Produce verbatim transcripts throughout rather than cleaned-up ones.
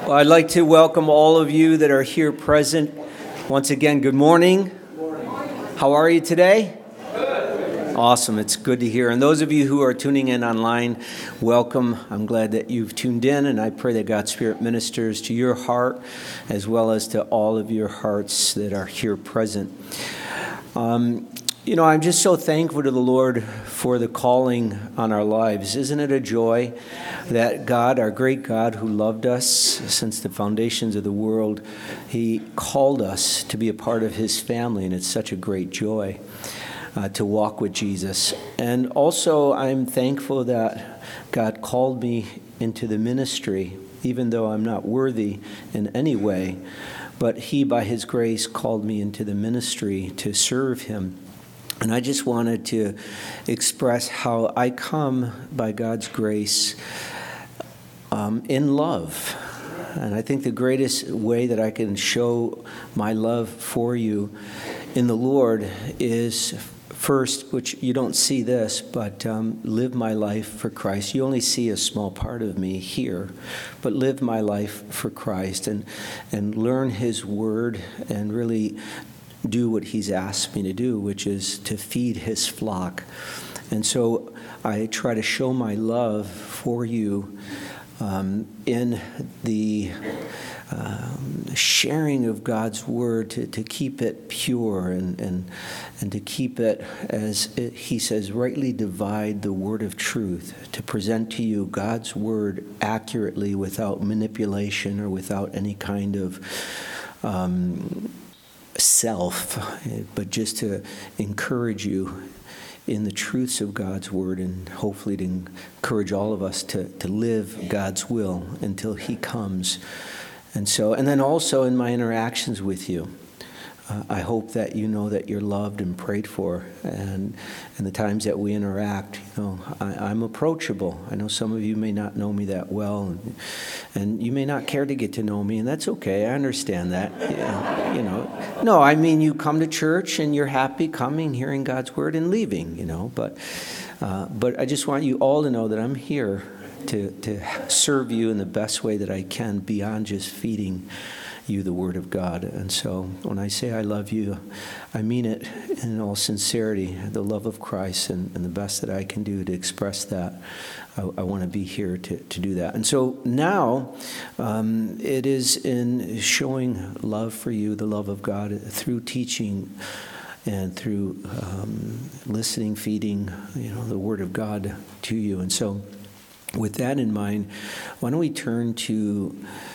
Well, I'd like to welcome all of you that are here present. Once again, good morning. Good morning. How are you today? Good. Awesome. It's good to hear. And those of you who are tuning in online, welcome. I'm glad that you've tuned in, and I pray that God's Spirit ministers to your heart as well as to all of your hearts that are here present. Um, You know, I'm just so thankful to the Lord for the calling on our lives. Isn't it a joy that God, our great God who loved us since the foundations of the world, He called us to be a part of His family, and it's such a great joy uh, to walk with Jesus. And also, I'm thankful that God called me into the ministry, even though I'm not worthy in any way, but He, by His grace, called me into the ministry to serve Him. And I just wanted to express how I come by God's grace um, in love. And I think the greatest way that I can show my love for you in the Lord is first, which you don't see this, but um, live my life for Christ. You only see a small part of me here, but live my life for Christ and, and learn His word and really do what He's asked me to do, which is to feed His flock. And so I try to show my love for you um, in the um, sharing of God's word, to, to keep it pure and, and, and to keep it, as it, He says, rightly divide the word of truth, to present to you God's word accurately without manipulation or without any kind of um, self, but just to encourage you in the truths of God's word, and hopefully to encourage all of us to, to live God's will until He comes. And so, and then also in my interactions with you, uh, I hope that you know that you're loved and prayed for, and and the times that we interact, you know, I, I'm approachable. I know some of you may not know me that well, and, and you may not care to get to know me, and that's okay. I understand that. Yeah, you know, no, I mean, you come to church and you're happy coming, hearing God's word, and leaving. You know, but uh, but I just want you all to know that I'm here to to serve you in the best way that I can, beyond just feeding you the word of God. And so when I say I love you, I mean it in all sincerity, the love of Christ, and, and the best that I can do to express that. I, I want to be here to, to do that. And so now um, it is in showing love for you, the love of God, through teaching and through um, listening, feeding, you know, the word of God to you. And so with that in mind, why don't we turn to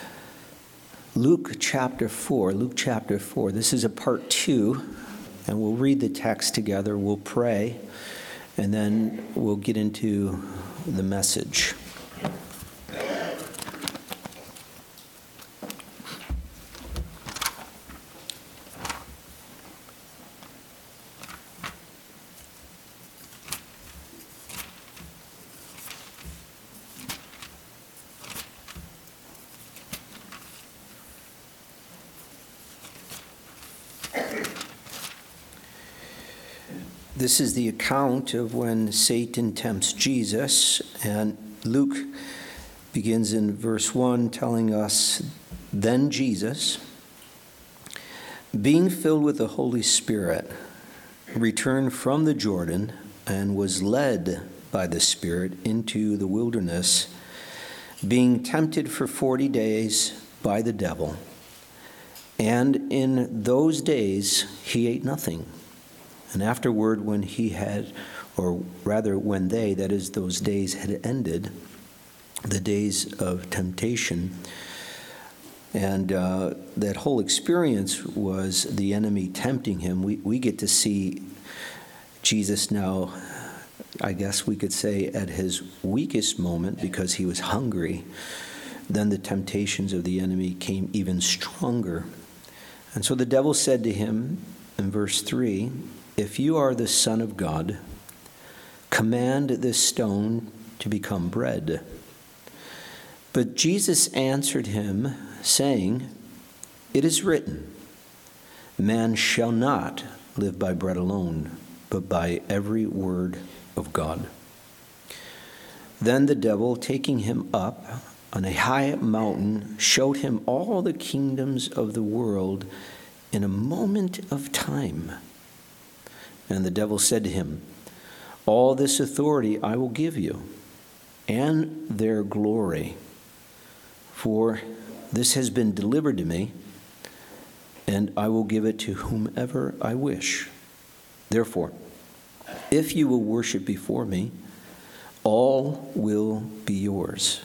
Luke chapter four, Luke chapter four. This is a part two, and we'll read the text together, we'll pray, and then we'll get into the message. This is the account of when Satan tempts Jesus, and Luke begins in verse one telling us, "Then Jesus, being filled with the Holy Spirit, returned from the Jordan and was led by the Spirit into the wilderness, being tempted for forty days by the devil. And in those days he ate nothing. And afterward, when he had, or rather when they, that is, those days had ended, the days of temptation, and uh, that whole experience was the enemy tempting him. We, we get to see Jesus now, I guess we could say, at his weakest moment, because he was hungry. Then the temptations of the enemy came even stronger. And so the devil said to him in verse three, "If you are the Son of God, command this stone to become bread." But Jesus answered him, saying, "It is written, man shall not live by bread alone, but by every word of God." Then the devil, taking him up on a high mountain, showed him all the kingdoms of the world in a moment of time. And the devil said to him, all this authority I will give you, and their glory, for this has been delivered to me, and I will give it to whomever I wish. Therefore, if you will worship before me, all will be yours.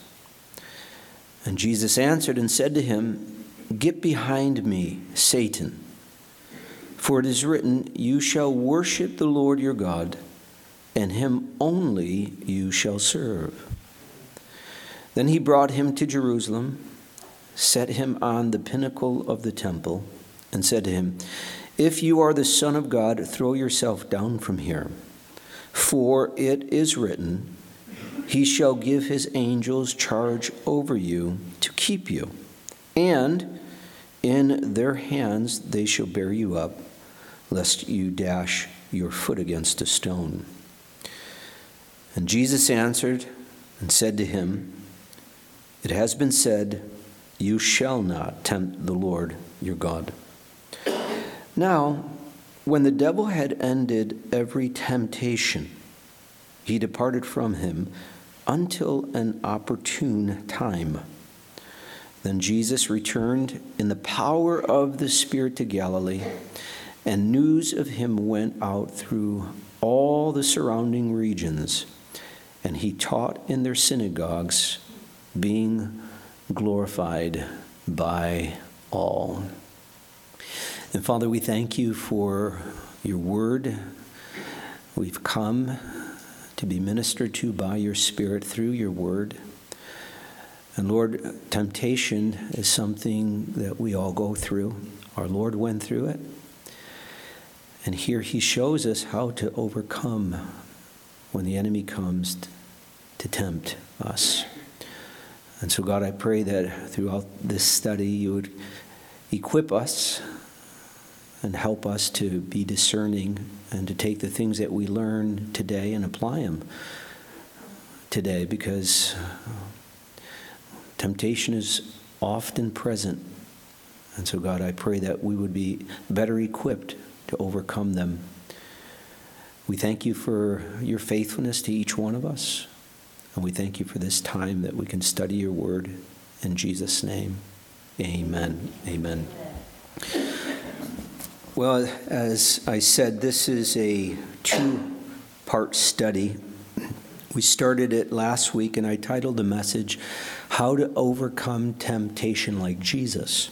And Jesus answered and said to him, get behind me, Satan, for it is written, you shall worship the Lord your God, and him only you shall serve. Then he brought him to Jerusalem, set him on the pinnacle of the temple, and said to him, if you are the Son of God, throw yourself down from here. For it is written, he shall give his angels charge over you to keep you, and in their hands they shall bear you up, lest you dash your foot against a stone. And Jesus answered and said to him, it has been said, you shall not tempt the Lord your God. Now, when the devil had ended every temptation, he departed from him until an opportune time. Then Jesus returned in the power of the Spirit to Galilee, and news of him went out through all the surrounding regions, and he taught in their synagogues, being glorified by all. And Father, we thank you for your word. We've come to be ministered to by your Spirit through your word. And Lord, temptation is something that we all go through. Our Lord went through it. And here he shows us how to overcome when the enemy comes to tempt us. And so, God, I pray that throughout this study you would equip us and help us to be discerning and to take the things that we learn today and apply them today, because temptation is often present. And so, God, I pray that we would be better equipped to overcome them. We thank you for your faithfulness to each one of us. And we thank you for this time that we can study your word. In Jesus' name, amen. Amen. Well, as I said, this is a two-part study. We started it last week, and I titled the message, How to Overcome Temptation Like Jesus.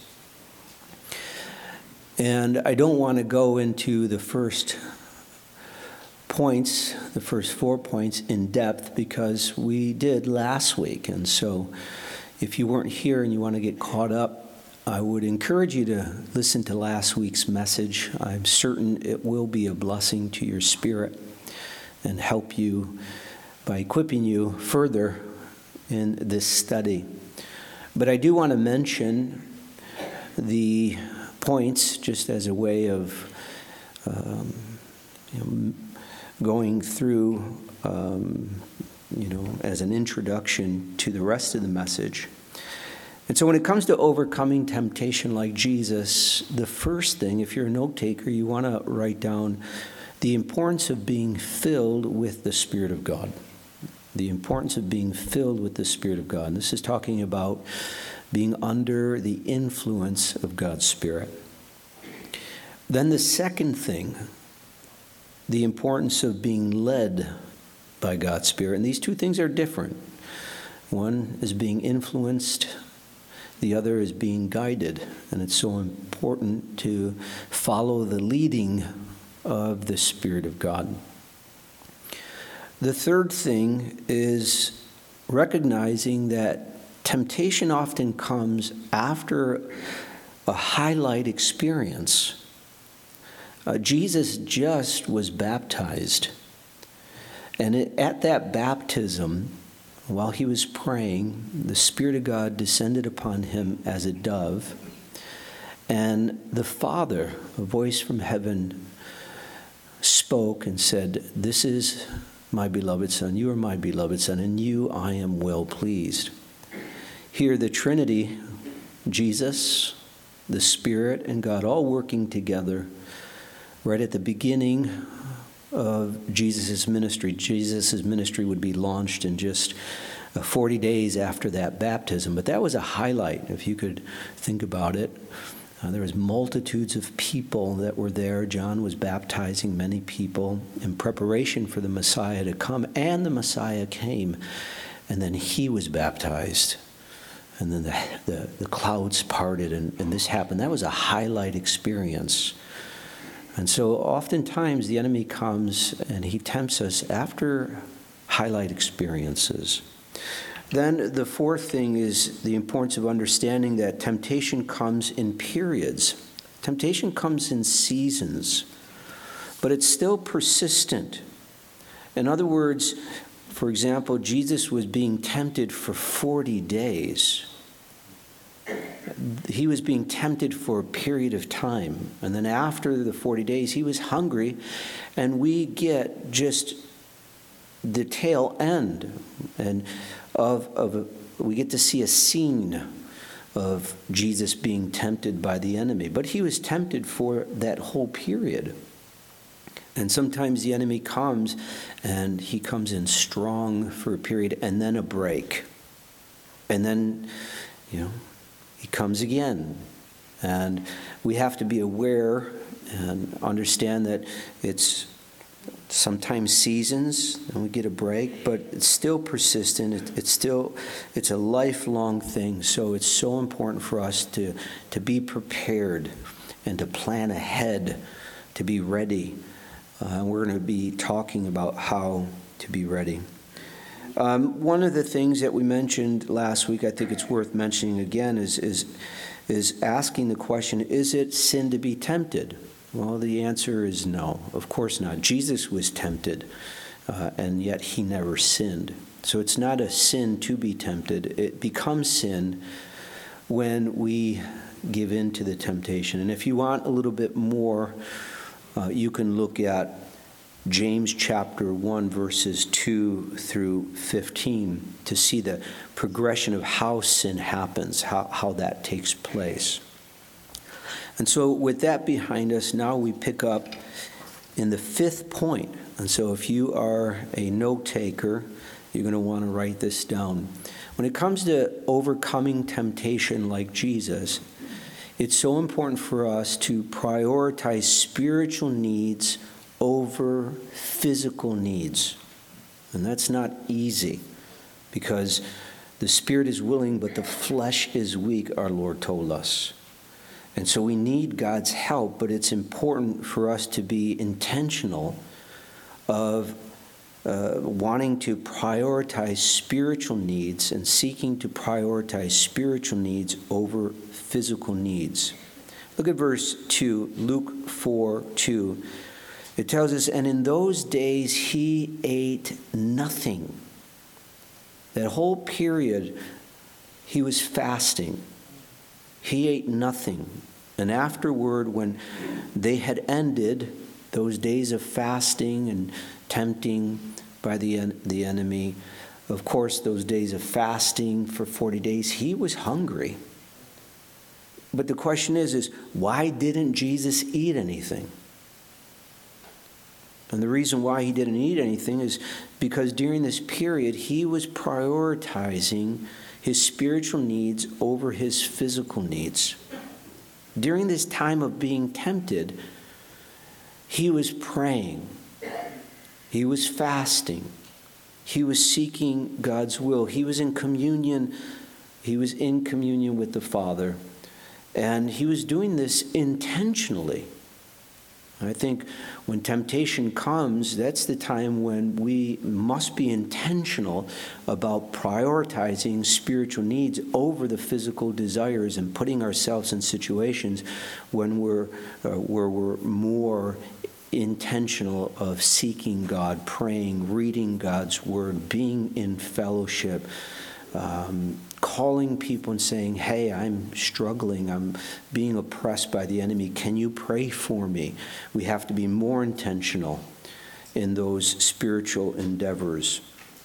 And I don't want to go into the first points, the first four points in depth, because we did last week. And so if you weren't here and you want to get caught up, I would encourage you to listen to last week's message. I'm certain it will be a blessing to your spirit and help you by equipping you further in this study. But I do want to mention the points just as a way of um, you know, going through, um, you know, as an introduction to the rest of the message. And so when it comes to overcoming temptation like Jesus, the first thing, if you're a note taker, you want to write down the importance of being filled with the Spirit of God. The importance of being filled with the Spirit of God. And this is talking about being under the influence of God's Spirit. Then the second thing, the importance of being led by God's Spirit. And these two things are different. One is being influenced, the other is being guided. And it's so important to follow the leading of the Spirit of God. The third thing is recognizing that temptation often comes after a highlight experience. Uh, Jesus just was baptized. And it, at that baptism, while he was praying, the Spirit of God descended upon him as a dove. And the Father, a voice from heaven, spoke and said, "This is my beloved Son. You are my beloved Son. In you I am well pleased." Here, the Trinity, Jesus, the Spirit, and God all working together right at the beginning of Jesus' ministry. Jesus' ministry would be launched in just forty days after that baptism. But that was a highlight, if you could think about it. Uh, there was multitudes of people that were there. John was baptizing many people in preparation for the Messiah to come. And the Messiah came. And then he was baptized. And then the, the, the clouds parted and, and this happened. That was a highlight experience. And so oftentimes the enemy comes and he tempts us after highlight experiences. Then the fourth thing is the importance of understanding that temptation comes in periods. Temptation comes in seasons, but it's still persistent. In other words, for example, Jesus was being tempted for forty days. He was being tempted for a period of time. And then after the forty days, he was hungry. And we get just the tail end. And of, of we get to see a scene of Jesus being tempted by the enemy. But he was tempted for that whole period. And sometimes the enemy comes, and he comes in strong for a period, and then a break. And then, you know, he comes again. And we have to be aware and understand that it's sometimes seasons, and we get a break, but it's still persistent. It, it's still, it's a lifelong thing. So it's so important for us to, to be prepared and to plan ahead, to be ready. Uh, we're going to be talking about how to be ready. Um, one of the things that we mentioned last week, I think it's worth mentioning again, is, is, is asking the question, is it sin to be tempted? Well, the answer is no, of course not. Jesus was tempted, uh, and yet he never sinned. So it's not a sin to be tempted. It becomes sin when we give in to the temptation. And if you want a little bit more, Uh, you can look at James chapter one, verses two through fifteen to see the progression of how sin happens, how, how that takes place. And so with that behind us, now we pick up in the fifth point. And so if you are a note taker, you're going to want to write this down. When it comes to overcoming temptation like Jesus, it's so important for us to prioritize spiritual needs over physical needs. And that's not easy, because the spirit is willing, but the flesh is weak, our Lord told us. And so we need God's help, but it's important for us to be intentional of uh, wanting to prioritize spiritual needs and seeking to prioritize spiritual needs over physical needs. Look at verse two, Luke four two. It tells us, and in those days he ate nothing. That whole period, he was fasting. He ate nothing. And afterward, when they had ended those days of fasting and tempting by the, en- the enemy, of course, those days of fasting for forty days, he was hungry. But the question is, is why didn't Jesus eat anything? And the reason why he didn't eat anything is because during this period, he was prioritizing his spiritual needs over his physical needs. During this time of being tempted, he was praying. He was fasting. He was seeking God's will. He was in communion. He was in communion with the Father. And he was doing this intentionally. I think when temptation comes, that's the time when we must be intentional about prioritizing spiritual needs over the physical desires and putting ourselves in situations when we're, uh, where we're more intentional of seeking God, praying, reading God's word, being in fellowship, um, calling people and saying, hey, I'm struggling, I'm being oppressed by the enemy, can you pray for me? We have to be more intentional in those spiritual endeavors.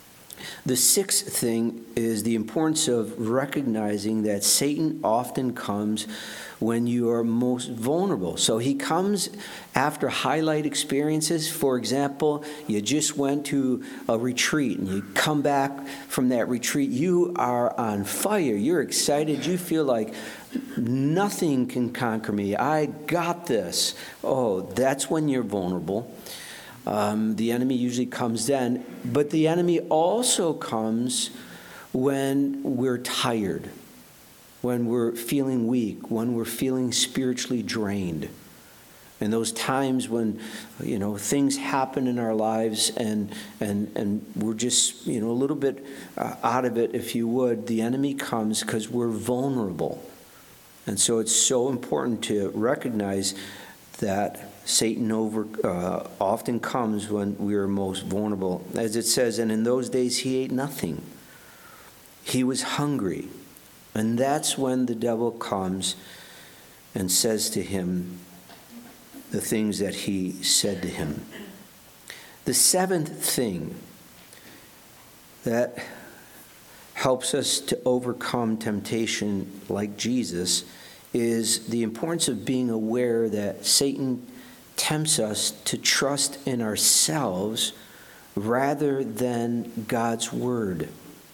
The sixth thing is the importance of recognizing that Satan often comes when you are most vulnerable. So he comes after highlight experiences. For example, you just went to a retreat and you come back from that retreat. You are on fire. You're excited. You feel like nothing can conquer me. I got this. Oh, that's when you're vulnerable. Um, the enemy usually comes then. But the enemy also comes when we're tired, when we're feeling weak, when we're feeling spiritually drained. And those times when, you know, things happen in our lives and and and we're just, you know, a little bit uh, out of it, if you would, the enemy comes because we're vulnerable. And so it's so important to recognize that Satan over uh, often comes when we are most vulnerable. As it says, and in those days he ate nothing. He was hungry. And that's when the devil comes and says to him the things that he said to him. The seventh thing that helps us to overcome temptation like Jesus is the importance of being aware that Satan tempts us to trust in ourselves rather than God's word.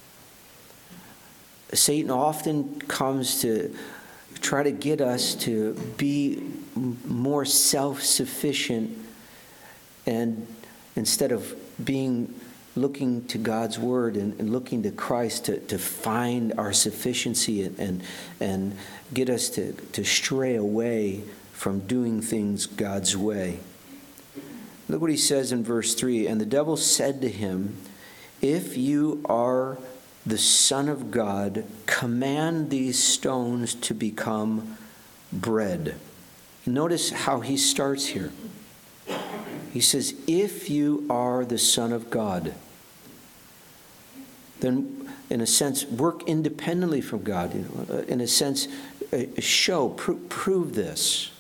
Satan often comes to try to get us to be more self-sufficient, and instead of being looking to God's word and, and looking to Christ to, to find our sufficiency and, and and get us to, to stray away from doing things God's way. Look what he says in verse three. And the devil said to him, if you are the Son of God, command these stones to become bread. Notice how he starts here. He says, if you are the Son of God, then in a sense, work independently from God. You know, in a sense, show, pro- prove this.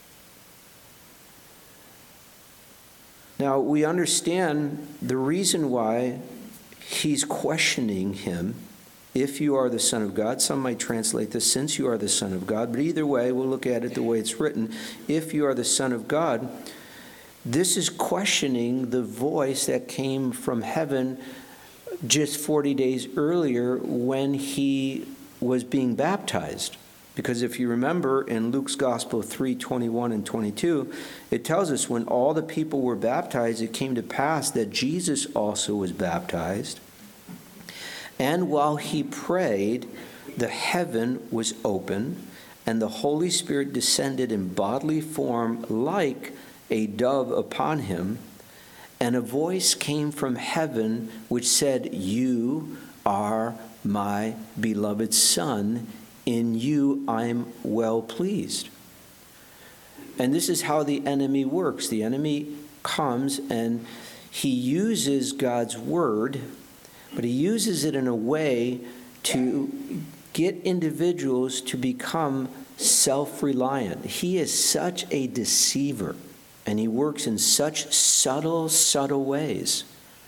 Now, we understand the reason why he's questioning him. If you are the Son of God, some might translate this, since you are the Son of God, but either way, we'll look at it the way it's written. If you are the Son of God, this is questioning the voice that came from heaven just forty days earlier when he was being baptized. Because if you remember in Luke's Gospel three twenty-one and twenty-two, it tells us when all the people were baptized, it came to pass that Jesus also was baptized. And while he prayed, the heaven was open, and the Holy Spirit descended in bodily form like a dove upon him. And a voice came from heaven which said, you are my beloved Son. In you I'm well pleased. And this is how the enemy works. The enemy comes and he uses God's word, but he uses it in a way to get individuals to become self-reliant. He is such a deceiver, and he works in such subtle, subtle ways.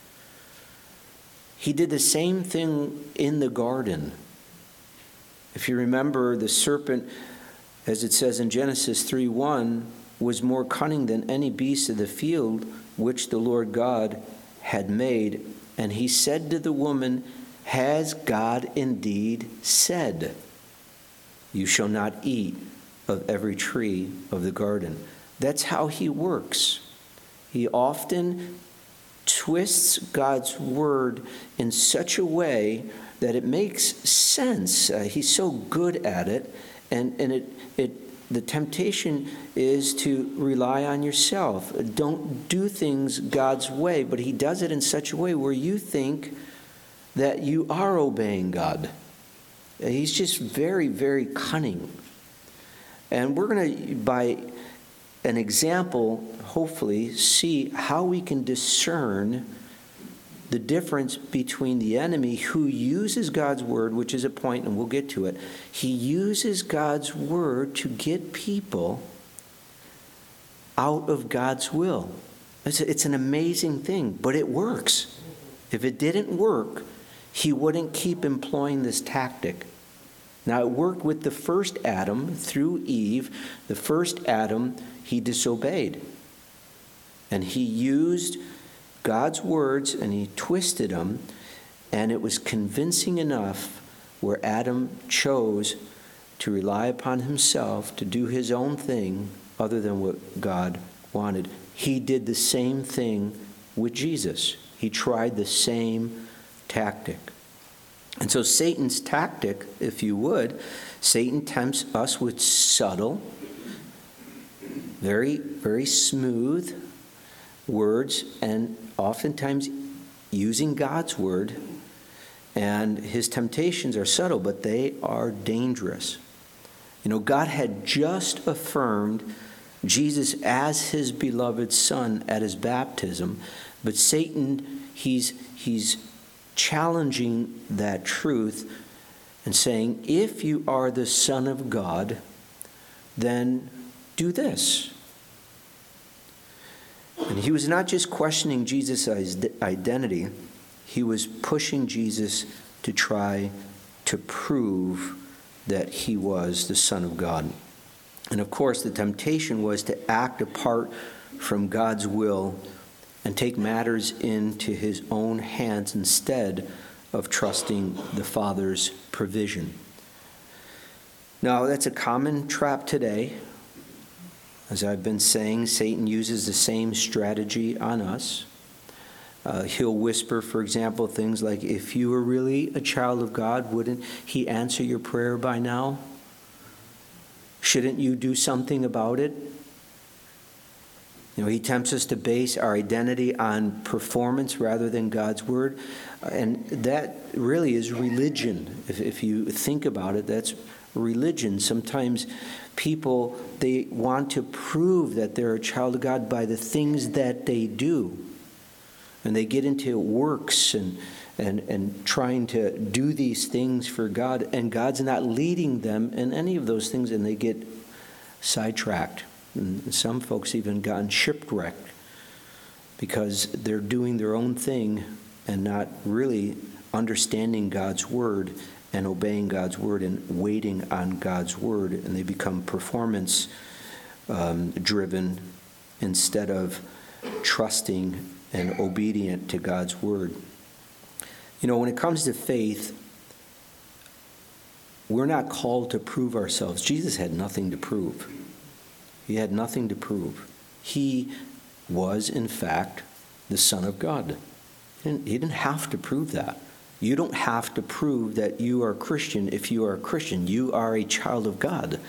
He did the same thing in the garden. If you remember, the serpent, as it says in Genesis three one, was more cunning than any beast of the field which the Lord God had made. And he said to the woman, has God indeed said, you shall not eat of every tree of the garden? That's how he works. He often twists God's word in such a way that it makes sense. Uh, he's so good at it, and, and it it the temptation is to rely on yourself. Don't do things God's way, but he does it in such a way where you think that you are obeying God. He's just very, very cunning. And we're going to, by an example, hopefully, see how we can discern the difference between the enemy who uses God's word, which is a point, and we'll get to it. He uses God's word to get people out of God's will. It's, a, it's an amazing thing, but it works. If it didn't work, he wouldn't keep employing this tactic. Now, it worked with the first Adam through Eve. The first Adam, he disobeyed. And he used God's words and he twisted them, and it was convincing enough where Adam chose to rely upon himself to do his own thing other than what God wanted. He did the same thing with Jesus. He tried the same tactic. And so Satan's tactic, if you would, Satan tempts us with subtle, very, very smooth words, and oftentimes using God's word. And his temptations are subtle, but they are dangerous. You know, God had just affirmed Jesus as his beloved Son at his baptism, but Satan, he's he's challenging that truth and saying, if you are the Son of God, then do this. And he was not just questioning Jesus' identity, he was pushing Jesus to try to prove that he was the Son of God. And of course, the temptation was to act apart from God's will and take matters into his own hands instead of trusting the Father's provision. Now, that's a common trap today. As I've been saying, Satan uses the same strategy on us. Uh, he'll whisper, for example, things like, if you were really a child of God, wouldn't he answer your prayer by now? Shouldn't you do something about it? You know, he tempts us to base our identity on performance rather than God's word. And that really is religion. If, if you think about it, that's religion. Sometimes people, they want to prove that they're a child of God by the things that they do. And they get into works and, and, and trying to do these things for God. And God's not leading them in any of those things, and they get sidetracked. And some folks even gotten shipwrecked because they're doing their own thing and not really understanding God's word and obeying God's word and waiting on God's word. And they become performance um, driven instead of trusting and obedient to God's word. You know, when it comes to faith, we're not called to prove ourselves. Jesus had nothing to prove. He had nothing to prove. He was, in fact, the Son of God. He didn't, he didn't have to prove that. You don't have to prove that you are a Christian if you are a Christian. You are a child of God.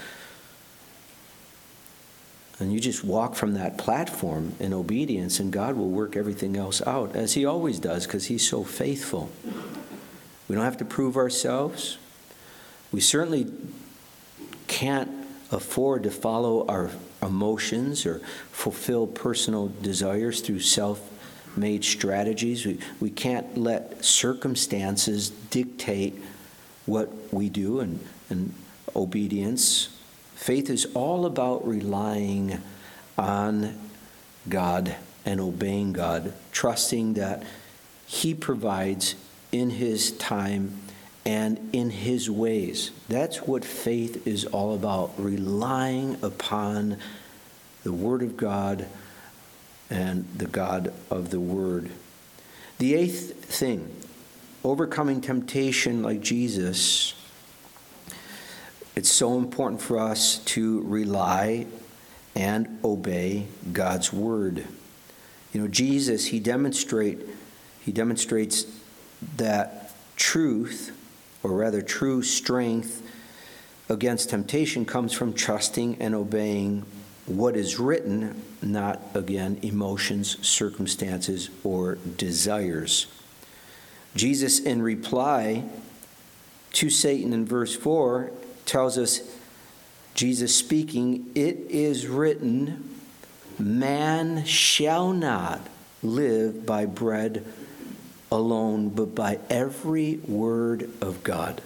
And you just walk from that platform in obedience, and God will work everything else out, as he always does, because he's so faithful. We don't have to prove ourselves. We certainly can't afford to follow our emotions or fulfill personal desires through self-made strategies. We, we can't let circumstances dictate what we do, and, and obedience. Faith is all about relying on God and obeying God, trusting that he provides in his time and in his ways. That's what faith is all about, relying upon the Word of God and the God of the Word. The eighth thing, overcoming temptation like Jesus. It's so important for us to rely and obey God's word. You know, Jesus, he demonstrate he demonstrates that truth, or rather true strength against temptation, comes from trusting and obeying what is written, not, again, emotions, circumstances, or desires. Jesus, in reply to Satan in verse four, tells us, Jesus speaking, "It is written, man shall not live by bread alone, but by every word of God."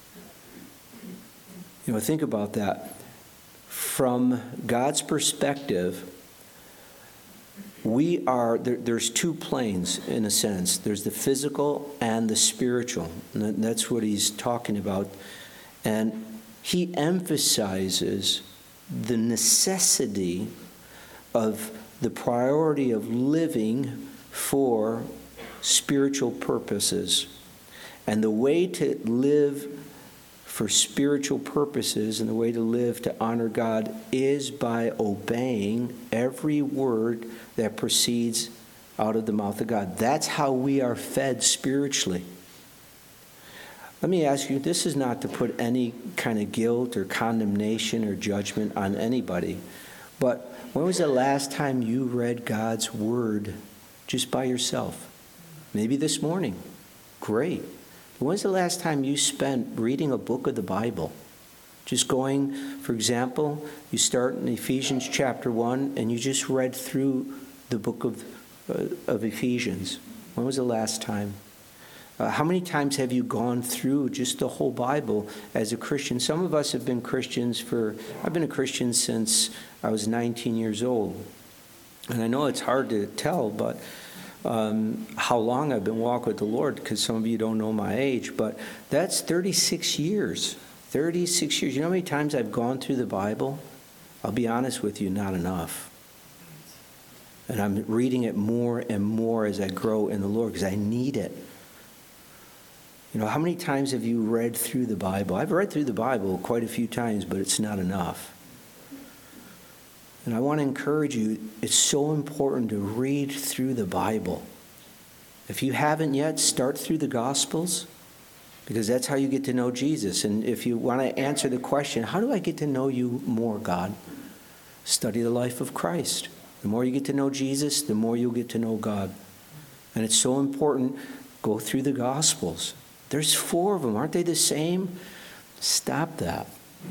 You know, think about that. From God's perspective, we are, there, there's two planes in a sense. There's the physical and the spiritual. And that's what he's talking about. And he emphasizes the necessity of the priority of living for spiritual purposes. And the way to live for spiritual purposes and the way to live to honor God is by obeying every word that proceeds out of the mouth of God. That's how we are fed spiritually. Let me ask you, this is not to put any kind of guilt or condemnation or judgment on anybody, but when was the last time you read God's word just by yourself? Maybe this morning. Great. When's the last time you spent reading a book of the Bible? Just going, for example, you start in Ephesians chapter one and you just read through the book of, uh, of Ephesians. When was the last time? Uh, how many times have you gone through just the whole Bible as a Christian? Some of us have been Christians for, I've been a Christian since I was nineteen years old. And I know it's hard to tell, but um, how long I've been walking with the Lord, because some of you don't know my age, but that's thirty-six years. thirty-six years. You know how many times I've gone through the Bible? I'll be honest with you, not enough. And I'm reading it more and more as I grow in the Lord, because I need it. You know, how many times have you read through the Bible? I've read through the Bible quite a few times, but it's not enough. And I want to encourage you, it's so important to read through the Bible. If you haven't yet, start through the Gospels, because that's how you get to know Jesus. And if you want to answer the question, how do I get to know you more, God? Study the life of Christ. The more you get to know Jesus, the more you'll get to know God. And it's so important, go through the Gospels. There's four of them. Aren't they the same? Stop that.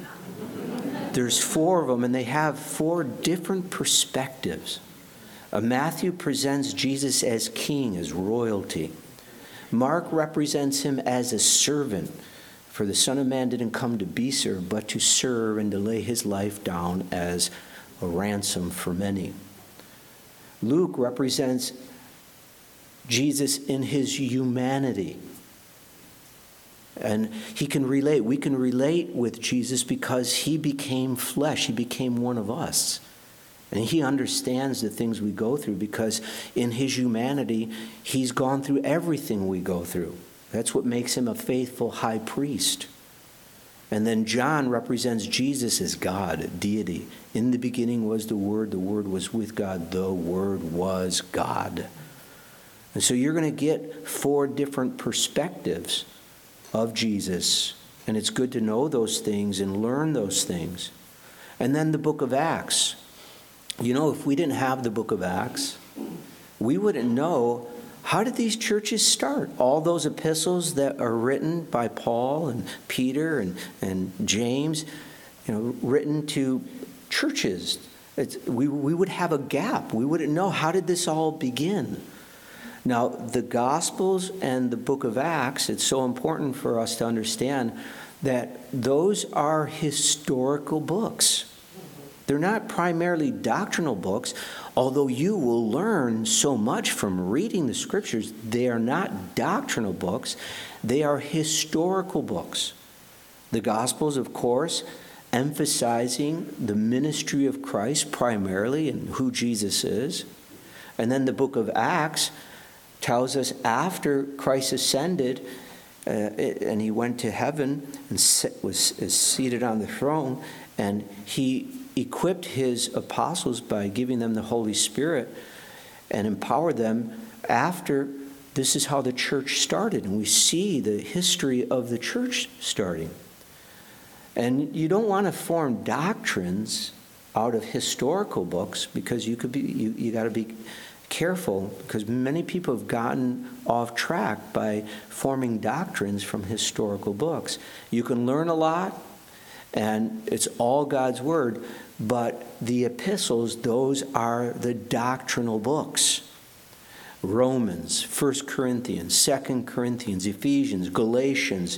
There's four of them, and they have four different perspectives. Uh, Matthew presents Jesus as king, as royalty. Mark represents him as a servant, for the Son of Man didn't come to be served, but to serve and to lay his life down as a ransom for many. Luke represents Jesus in his humanity. And he can relate. We can relate with Jesus because he became flesh. He became one of us. And he understands the things we go through because in his humanity, he's gone through everything we go through. That's what makes him a faithful high priest. And then John represents Jesus as God, deity. In the beginning was the Word. The Word was with God. The Word was God. And so you're going to get four different perspectives of Jesus, and it's good to know those things and learn those things. And then the book of Acts. You know, if we didn't have the book of Acts, we wouldn't know, how did these churches start? All those epistles that are written by Paul and Peter and, and James, you know, written to churches. It's, we, we would have a gap. We wouldn't know, how did this all begin? Now, the Gospels and the book of Acts, it's so important for us to understand that those are historical books. They're not primarily doctrinal books, although you will learn so much from reading the Scriptures. They are not doctrinal books. They are historical books. The Gospels, of course, emphasizing the ministry of Christ primarily and who Jesus is. And then the book of Acts tells us after Christ ascended uh, and he went to heaven and was is seated on the throne, and he equipped his apostles by giving them the Holy Spirit and empowered them. After, this is how the church started, and we see the history of the church starting. And you don't want to form doctrines out of historical books, because you could be you, you got to be careful, because many people have gotten off track by forming doctrines from historical books. You can learn a lot, and it's all God's word, but the epistles, those are the doctrinal books. Romans, First Corinthians, Second Corinthians, Ephesians, Galatians,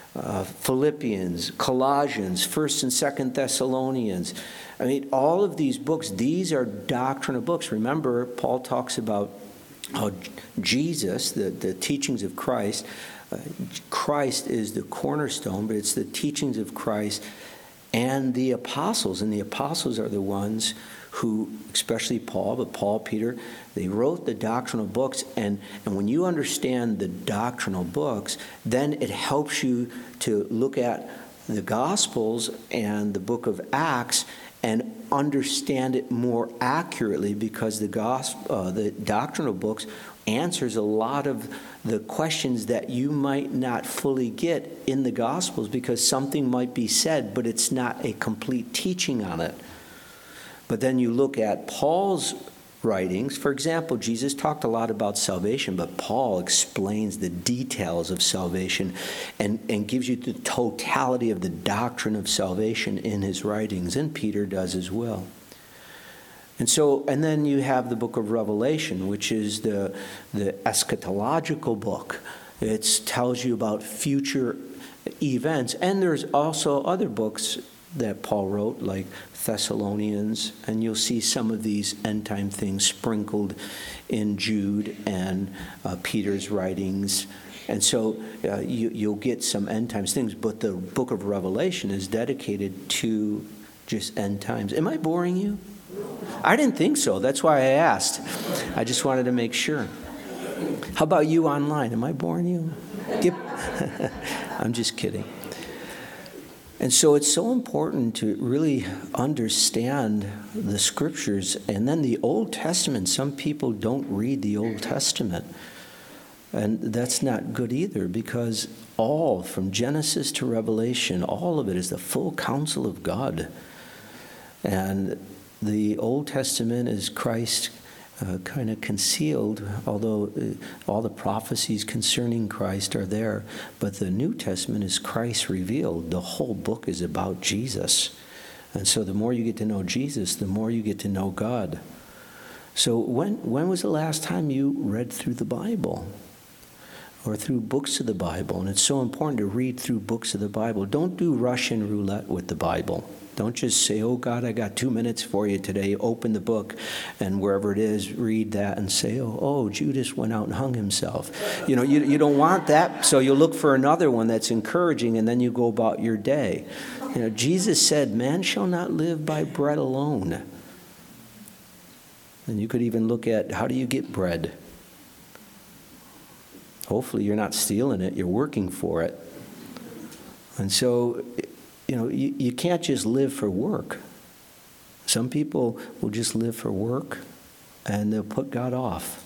uh, Philippians, Colossians, First and Second Thessalonians. I mean, all of these books, these are doctrinal books. Remember, Paul talks about how Jesus, the, the teachings of Christ, uh, Christ is the cornerstone, but it's the teachings of Christ and the apostles. And the apostles are the ones who, especially Paul, but Paul, Peter, they wrote the doctrinal books. And, and when you understand the doctrinal books, then it helps you to look at the Gospels and the book of Acts and understand it more accurately, because the gospel, uh, the doctrinal books answers a lot of the questions that you might not fully get in the Gospels, because something might be said, but it's not a complete teaching on it. But then you look at Paul's writings. For example, Jesus talked a lot about salvation, but Paul explains the details of salvation and, and gives you the totality of the doctrine of salvation in his writings, and Peter does as well. And so, and then you have the book of Revelation, which is the, the eschatological book. It tells you about future events. And there's also other books that Paul wrote, like Thessalonians, and you'll see some of these end-time things sprinkled in Jude and uh, Peter's writings. And so uh, you, you'll get some end-times things, but the book of Revelation is dedicated to just end times. Am I boring you? I didn't think so. That's why I asked. I just wanted to make sure. How about you online? Am I boring you? Yep. I'm just kidding. And so it's so important to really understand the Scriptures. And then the Old Testament, some people don't read the Old Testament. And that's not good either, because all, from Genesis to Revelation, all of it is the full counsel of God. And the Old Testament is Christ uh, kind of concealed, although uh, all the prophecies concerning Christ are there. But the New Testament is Christ revealed. The whole book is about Jesus. And so the more you get to know Jesus, the more you get to know God. So when when was the last time you read through the Bible? Or through books of the Bible? And it's so important to read through books of the Bible. Don't do Russian roulette with the Bible. Don't just say, oh, God, I got two minutes for you today. Open the book, and wherever it is, read that and say, oh, oh, Judas went out and hung himself. You know, you, you don't want that, so you look for another one that's encouraging, and then you go about your day. You know, Jesus said, man shall not live by bread alone. And you could even look at, how do you get bread? Hopefully you're not stealing it, you're working for it. And so, you know, you, you can't just live for work. Some people will just live for work and they'll put God off.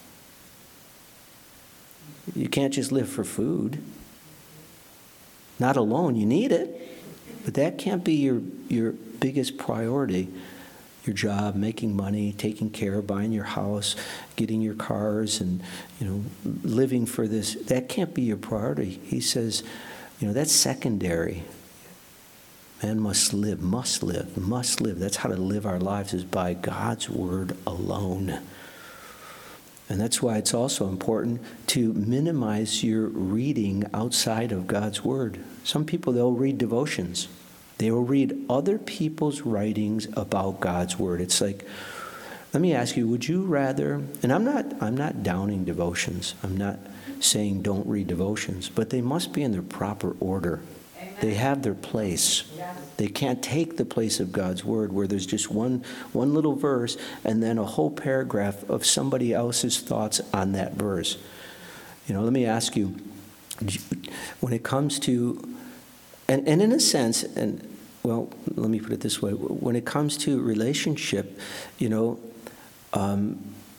You can't just live for food. Not alone, you need it, but that can't be your, your biggest priority. Your job, making money, taking care, buying your house, getting your cars, and, you know, living for this, that can't be your priority. He says, you know, that's secondary. Man must live, must live, must live. That's how to live our lives, is by God's word alone. And that's why it's also important to minimize your reading outside of God's word. Some people, they'll read devotions. They will read other people's writings about God's word. It's like, let me ask you, would you rather, and I'm not I'm not downing devotions. I'm not saying don't read devotions, but they must be in their proper order. Amen. They have their place. Yes. They can't take the place of God's word, where there's just one one little verse and then a whole paragraph of somebody else's thoughts on that verse. You know, let me ask you, when it comes to, and, and in a sense, and well, let me put it this way, when it comes to relationship, you know, um,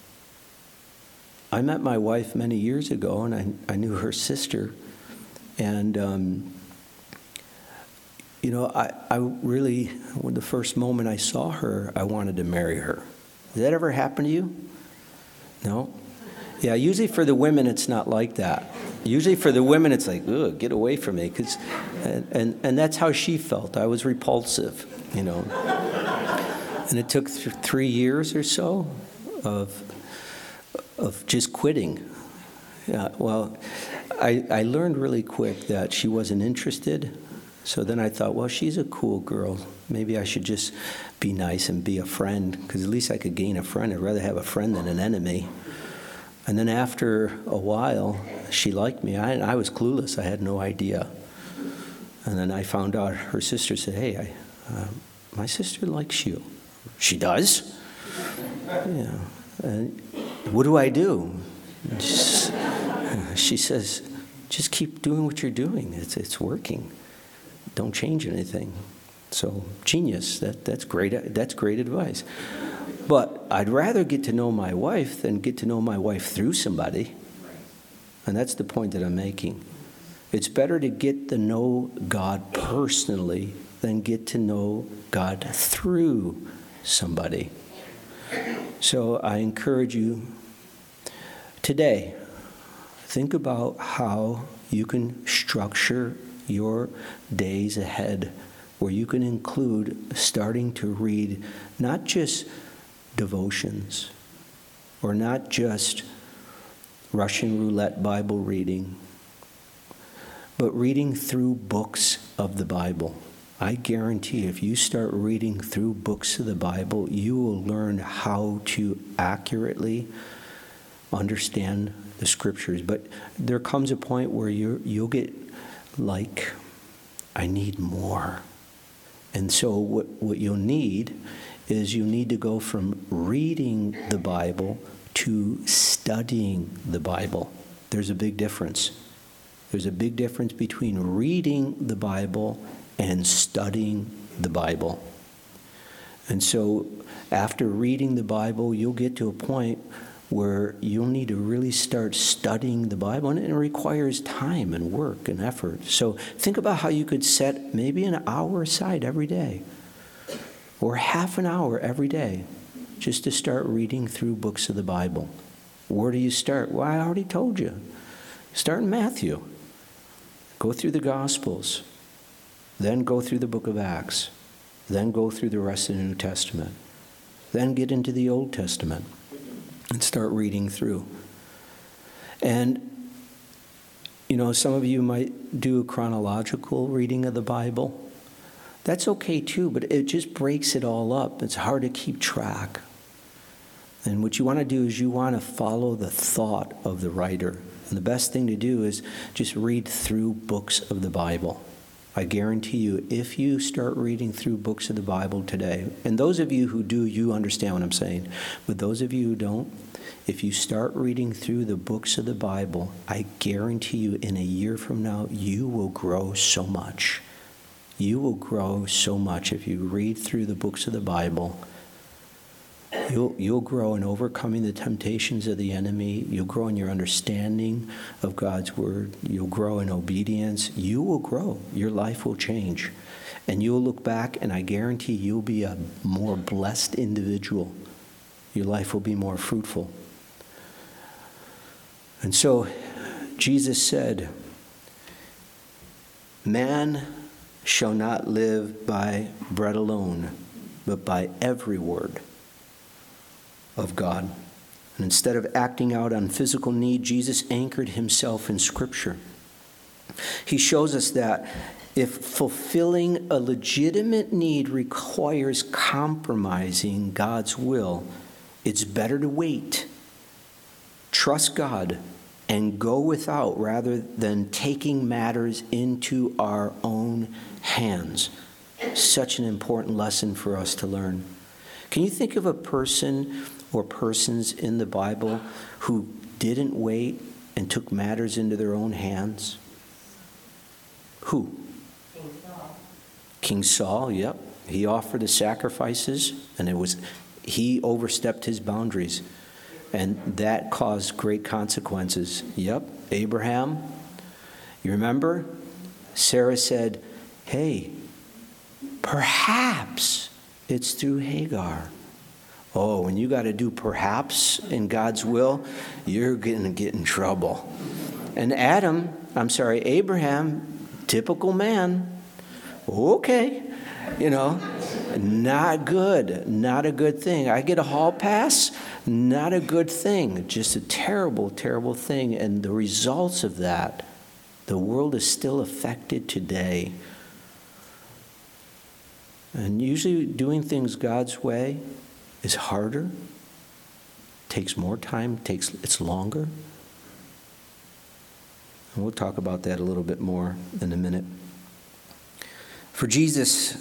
I met my wife many years ago, and I, I knew her sister, and um, you know, I, I really, when the first moment I saw her, I wanted to marry her. Did that ever happen to you? No? Yeah, usually for the women, it's not like that. Usually for the women, it's like, ugh, get away from me. Cause, and, and, and that's how she felt. I was repulsive, you know. And it took th- three years or so of, of just quitting. Yeah, well, I, I learned really quick that she wasn't interested. So then I thought, well, she's a cool girl. Maybe I should just be nice and be a friend, because at least I could gain a friend. I'd rather have a friend than an enemy. And then after a while, she liked me. I, I was clueless. I had no idea. And then I found out her sister said, hey, I, uh, my sister likes you. She does? Yeah. And what do I do? Just, she says, just keep doing what you're doing. It's, it's working. Don't change anything. So genius. That, that's great. That's great advice. But I'd rather get to know my wife than get to know my wife through somebody. And that's the point that I'm making. It's better to get to know God personally than get to know God through somebody. So I encourage you today, think about how you can structure your days ahead, where you can include starting to read not just devotions or not just Russian roulette Bible reading, but reading through books of the Bible. I guarantee you, if you start reading through books of the Bible, you will learn how to accurately understand the scriptures. But there comes a point where you're, you'll get like, I need more. And so what, what you'll need is you need to go from reading the Bible to studying the Bible. There's a big difference. There's a big difference between reading the Bible and studying the Bible. And so after reading the Bible, you'll get to a point where you'll need to really start studying the Bible, and it requires time and work and effort. So think about how you could set maybe an hour aside every day, or half an hour every day, just to start reading through books of the Bible. Where do you start? Well, I already told you. Start in Matthew. Go through the Gospels. Then go through the book of Acts. Then go through the rest of the New Testament. Then get into the Old Testament and start reading through. And, you know, some of you might do a chronological reading of the Bible. That's okay too, but it just breaks it all up. It's hard to keep track. And what you want to do is you want to follow the thought of the writer. And the best thing to do is just read through books of the Bible. I guarantee you, if you start reading through books of the Bible today, and those of you who do, you understand what I'm saying. But those of you who don't, if you start reading through the books of the Bible, I guarantee you in a year from now, you will grow so much. You will grow so much if you read through the books of the Bible. You'll, you'll grow in overcoming the temptations of the enemy. You'll grow in your understanding of God's word. You'll grow in obedience. You will grow. Your life will change. And you'll look back, and I guarantee you'll be a more blessed individual. Your life will be more fruitful. And so Jesus said, man shall not live by bread alone, but by every word of God. And instead of acting out on physical need, Jesus anchored himself in Scripture. He shows us that if fulfilling a legitimate need requires compromising God's will, it's better to wait, trust God, and go without rather than taking matters into our own hands. Such an important lesson for us to learn. Can you think of a person or persons in the Bible who didn't wait and took matters into their own hands? Who? King Saul. King Saul, yep. He offered the sacrifices, and it was he overstepped his boundaries. And that caused great consequences. Yep. Abraham, you remember? Sarah said, hey, perhaps it's through Hagar. Oh, when you got to do perhaps in God's will, you're going to get in trouble. And Adam, I'm sorry, Abraham, typical man. Okay, you know, Not good. Not a good thing. I get a hall pass. Not a good thing. Just a terrible, terrible thing. And the results of that, the world is still affected today. And usually doing things God's way is harder, takes more time, takes it's longer. And we'll talk about that a little bit more in a minute. For Jesus,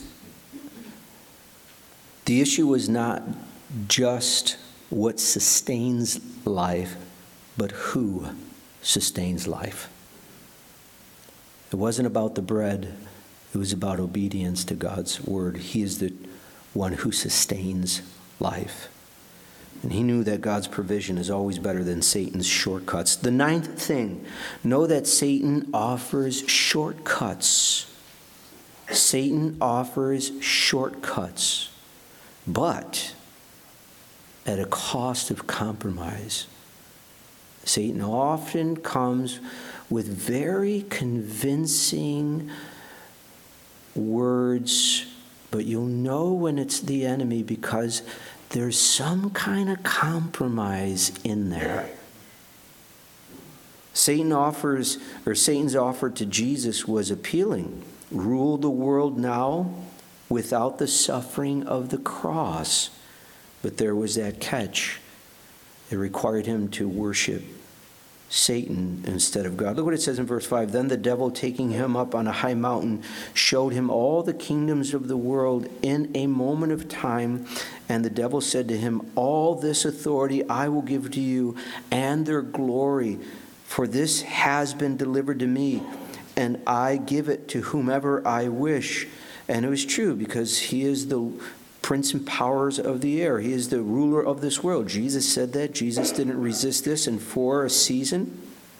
the issue was not just what sustains life, but who sustains life. It wasn't about the bread. It was about obedience to God's word. He is the one who sustains life. And he knew that God's provision is always better than Satan's shortcuts. The ninth thing, know that Satan offers shortcuts. Satan offers shortcuts, but at a cost of compromise. Satan often comes with very convincing words, but you'll know when it's the enemy because there's some kind of compromise in there. Satan offers, or Satan's offer to Jesus was appealing. Rule the world now without the suffering of the cross. But there was that catch. It required him to worship Satan instead of God. Look what it says in verse five. Then the devil, taking him up on a high mountain, showed him all the kingdoms of the world in a moment of time. And the devil said to him, all this authority I will give to you and their glory, for this has been delivered to me, and I give it to whomever I wish. And it was true, because he is the prince and powers of the air. He is the ruler of this world. Jesus said that. Jesus didn't resist this. And for a season,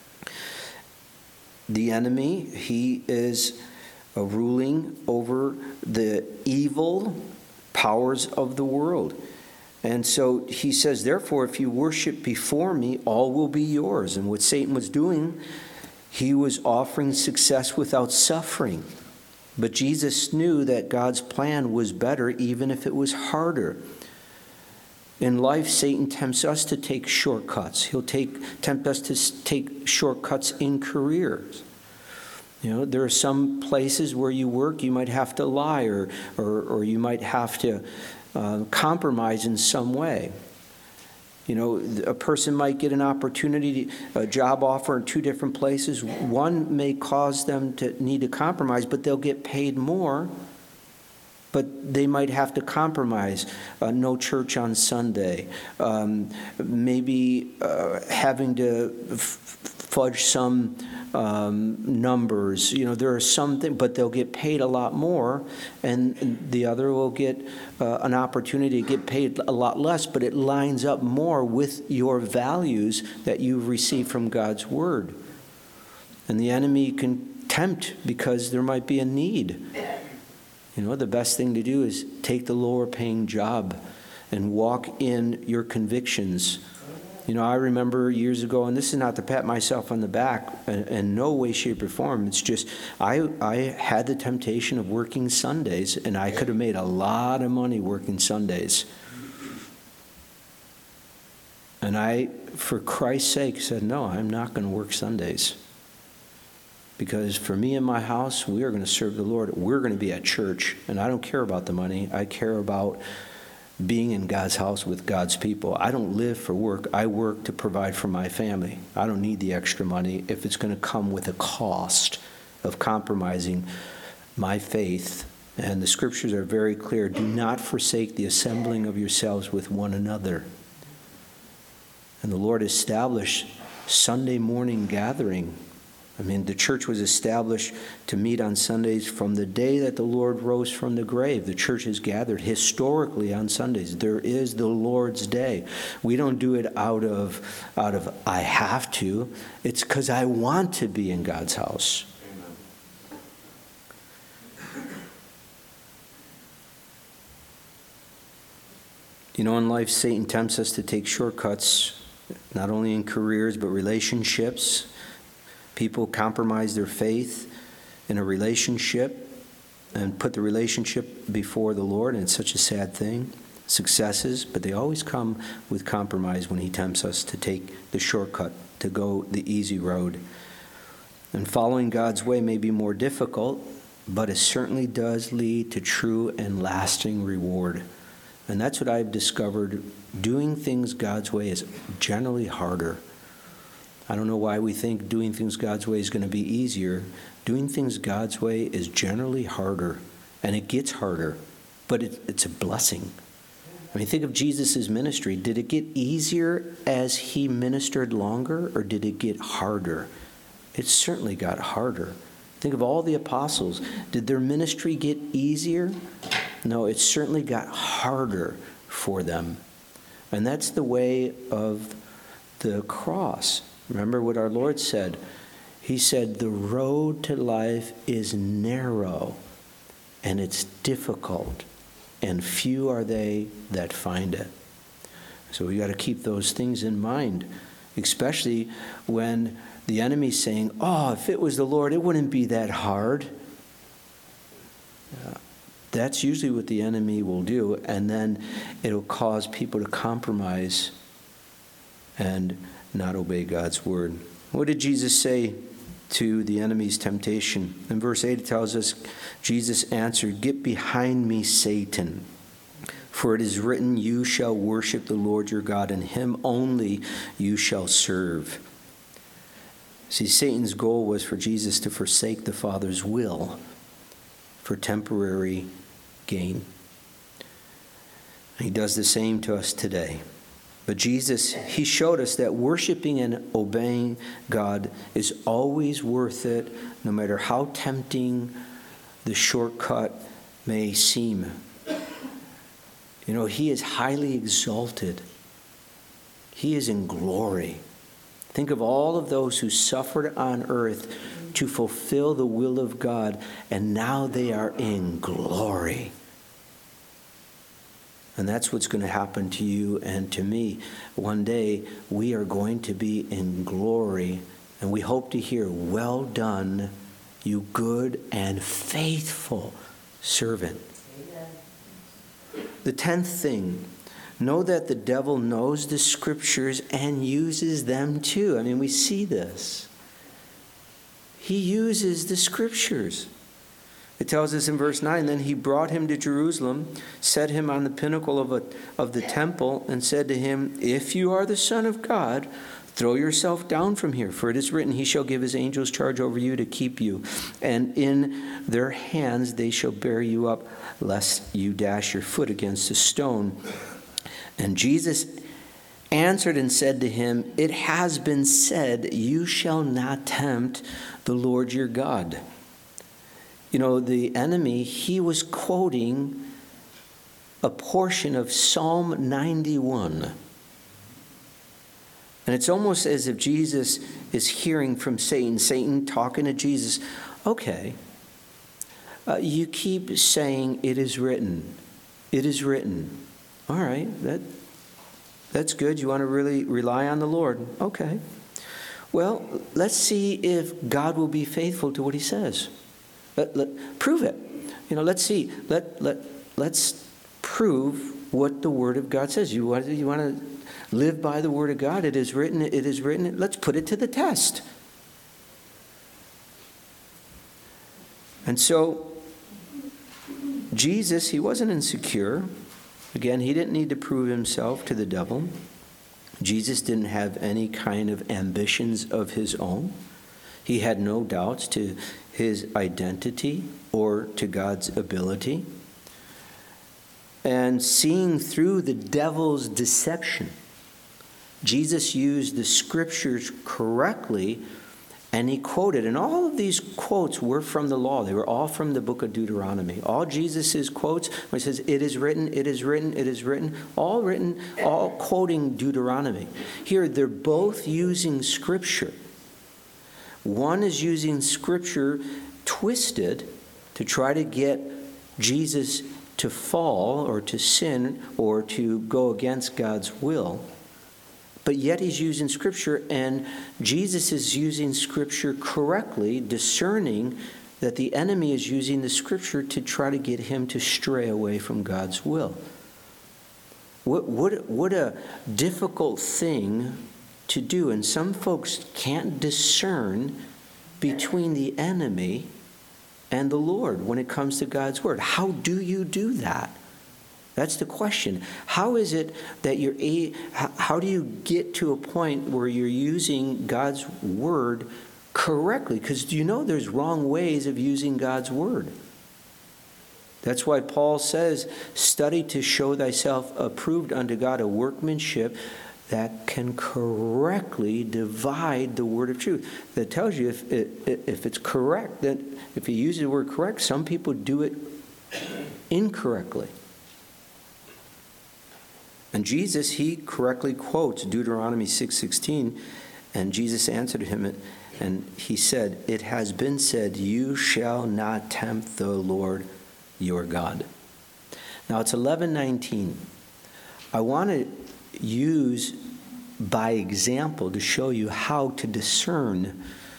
the enemy, he is uh, ruling over the evil powers of the world. And so he says, therefore, if you worship before me, all will be yours. And what Satan was doing, he was offering success without suffering. But Jesus knew that God's plan was better even if it was harder. In life, Satan tempts us to take shortcuts. He'll take tempt us to take shortcuts in careers. You know, there are some places where you work, you might have to lie, or or, or you might have to uh, compromise in some way. You know, a person might get an opportunity, a job offer in two different places. One may cause them to need to compromise, but they'll get paid more. But they might have to compromise. Uh, no church on Sunday. Um, maybe uh, having to f- fudge some um, numbers. You know, there are some things, but they'll get paid a lot more. And the other will get uh, an opportunity to get paid a lot less, but it lines up more with your values that you've received from God's Word. And the enemy can tempt because there might be a need. You know, the best thing to do is take the lower paying job and walk in your convictions. You know, I remember years ago, and this is not to pat myself on the back in, in no way, shape, or form. It's just I I had the temptation of working Sundays, and I could have made a lot of money working Sundays. And I, for Christ's sake, said, no, I'm not going to work Sundays. Because for me and my house, we are going to serve the Lord. We're going to be at church. And I don't care about the money. I care about being in God's house with God's people. I don't live for work. I work to provide for my family. I don't need the extra money if it's going to come with a cost of compromising my faith. And the scriptures are very clear. Do not forsake the assembling of yourselves with one another. And the Lord established Sunday morning gathering. I mean, the church was established to meet on Sundays from the day that the Lord rose from the grave. The church has gathered historically on Sundays. There is the Lord's Day. We don't do it out of, out of I have to. It's because I want to be in God's house. Amen. You know, in life, Satan tempts us to take shortcuts, not only in careers, but relationships. People compromise their faith in a relationship. and put the relationship before the Lord, and it's such a sad thing. Successes, but they always come with compromise when he tempts us to take the shortcut, to go the easy road. And following God's way may be more difficult, but it certainly does lead to true and lasting reward. And that's what I've discovered. Doing things God's way is generally harder. I don't know why we think doing things God's way is going to be easier. Doing things God's way is generally harder, and it gets harder, but it, it's a blessing. I mean, think of Jesus' ministry. Did it get easier as he ministered longer, or did it get harder? It certainly got harder. Think of all the apostles. Did their ministry get easier? No, it certainly got harder for them. And that's the way of the cross. Remember what our Lord said. He said, the road to life is narrow, and it's difficult, and few are they that find it. So we got to keep those things in mind, especially when the enemy's saying, oh, if it was the Lord, it wouldn't be that hard. Uh, that's usually what the enemy will do, and then it'll cause people to compromise and not obey God's word. What did Jesus say to the enemy's temptation? In verse eight, it tells us, Jesus answered, get behind me, Satan. For it is written, you shall worship the Lord your God, and him only you shall serve. See, Satan's goal was for Jesus to forsake the Father's will for temporary gain. He does the same to us today. But Jesus, he showed us that worshiping and obeying God is always worth it, no matter how tempting the shortcut may seem. You know, he is highly exalted. He is in glory. Think of all of those who suffered on earth to fulfill the will of God, and now they are in glory. And that's what's going to happen to you and to me. One day, we are going to be in glory, and we hope to hear, well done, you good and faithful servant. Amen. The tenth thing, know that the devil knows the scriptures and uses them too. I mean, we see this. He uses the scriptures. It tells us in verse nine, then he brought him to Jerusalem, set him on the pinnacle of, a, of the temple, and said to him, if you are the Son of God, throw yourself down from here. For it is written, he shall give his angels charge over you to keep you. And in their hands they shall bear you up, lest you dash your foot against a stone. And Jesus answered and said to him, it has been said, you shall not tempt the Lord your God. You know, the enemy, he was quoting a portion of Psalm ninety-one. And it's almost as if Jesus is hearing from Satan, Satan talking to Jesus. Okay, uh, you keep saying it is written. It is written. All right, that that's good. You want to really rely on the Lord. Okay. Well, let's see if God will be faithful to what he says. Let, let, prove it. You know, let's see. Let, let, let's prove what the Word of God says. You want, you want to live by the Word of God? It is written. It is written. Let's put it to the test. And so, Jesus, he wasn't insecure. Again, he didn't need to prove himself to the devil. Jesus didn't have any kind of ambitions of his own. He had no doubts to his identity or to God's ability. And seeing through the devil's deception, Jesus used the scriptures correctly, and he quoted. And all of these quotes were from the law. They were all from the book of Deuteronomy. All Jesus' quotes, when he says, it is written, it is written, it is written, all written, all quoting Deuteronomy. Here, they're both using scripture. One is using scripture twisted to try to get Jesus to fall or to sin or to go against God's will. But yet he's using scripture, and Jesus is using scripture correctly, discerning that the enemy is using the scripture to try to get him to stray away from God's will. What, what, what a difficult thing to do. And some folks can't discern between the enemy and the Lord when it comes to God's word. How do you do that? That's the question. How is it that you're a, how do you get to a point where you're using God's word correctly? Because do you know there's wrong ways of using God's word? That's why Paul says, study to show thyself approved unto God, a workmanship that can correctly divide the word of truth. That tells you if it, if it's correct, that if you use the word correct, some people do it incorrectly. And Jesus, he correctly quotes Deuteronomy six sixteen, and Jesus answered him, and he said, it has been said, you shall not tempt the Lord your God. Now it's eleven nineteen. I want to use by example to show you how to discern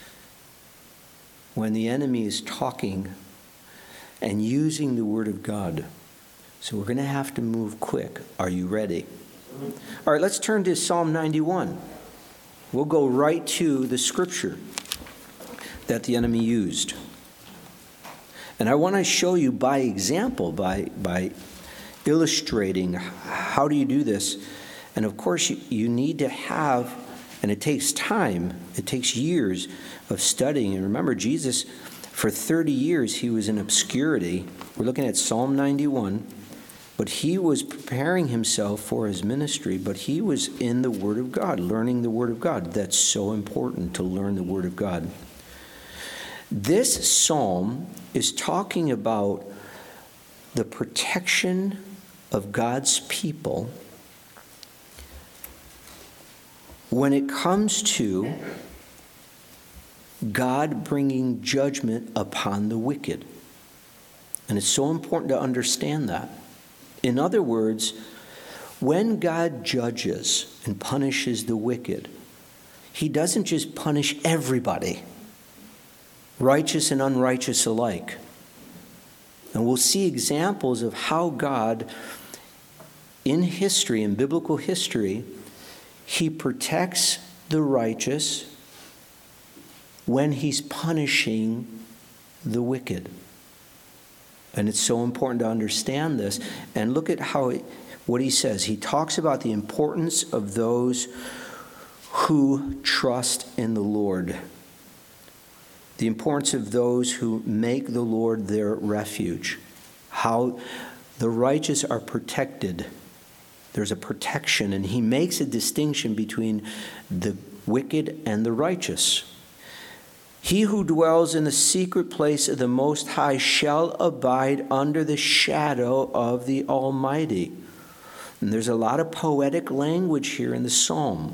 when the enemy is talking and using the word of God. So we're going to have to move quick. Are you ready? All right, let's turn to Psalm ninety-one. We'll go right to the scripture that the enemy used. And I want to show you by example, by, by illustrating how do you do this. And of course, you, you need to have, and it takes time, it takes years of studying. And remember, Jesus, for thirty years, he was in obscurity. We're looking at Psalm ninety-one. But he was preparing himself for his ministry, but he was in the Word of God, learning the Word of God. That's so important, to learn the Word of God. This psalm is talking about the protection of God's people when it comes to God bringing judgment upon the wicked. And it's so important to understand that. In other words, when God judges and punishes the wicked, he doesn't just punish everybody, righteous and unrighteous alike. And we'll see examples of how God, in history, in biblical history, he protects the righteous when he's punishing the wicked. And it's so important to understand this. And look at how it, what he says. He talks about the importance of those who trust in the Lord. The importance of those who make the Lord their refuge. How the righteous are protected. There's a protection, and he makes a distinction between the wicked and the righteous. He who dwells in the secret place of the Most High shall abide under the shadow of the Almighty. And there's a lot of poetic language here in the psalm.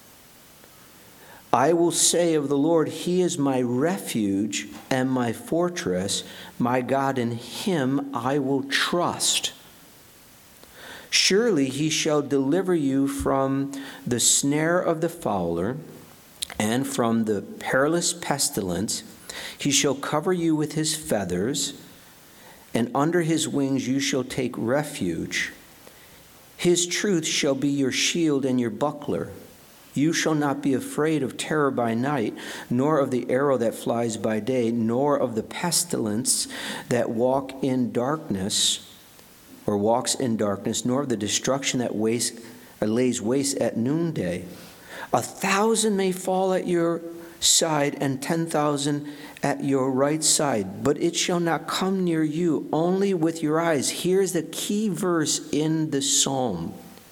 I will say of the Lord, he is my refuge and my fortress, my God, in him I will trust. Surely he shall deliver you from the snare of the fowler and from the perilous pestilence. He shall cover you with his feathers, and under his wings you shall take refuge. His truth shall be your shield and your buckler. You shall not be afraid of terror by night, nor of the arrow that flies by day, nor of the pestilence that walk in darkness, or walks in darkness, nor of the destruction that waste, lays waste at noonday. A thousand may fall at your side, and ten thousand at your right side, but it shall not come near you. Only with your eyes. Here's the key verse in the psalm.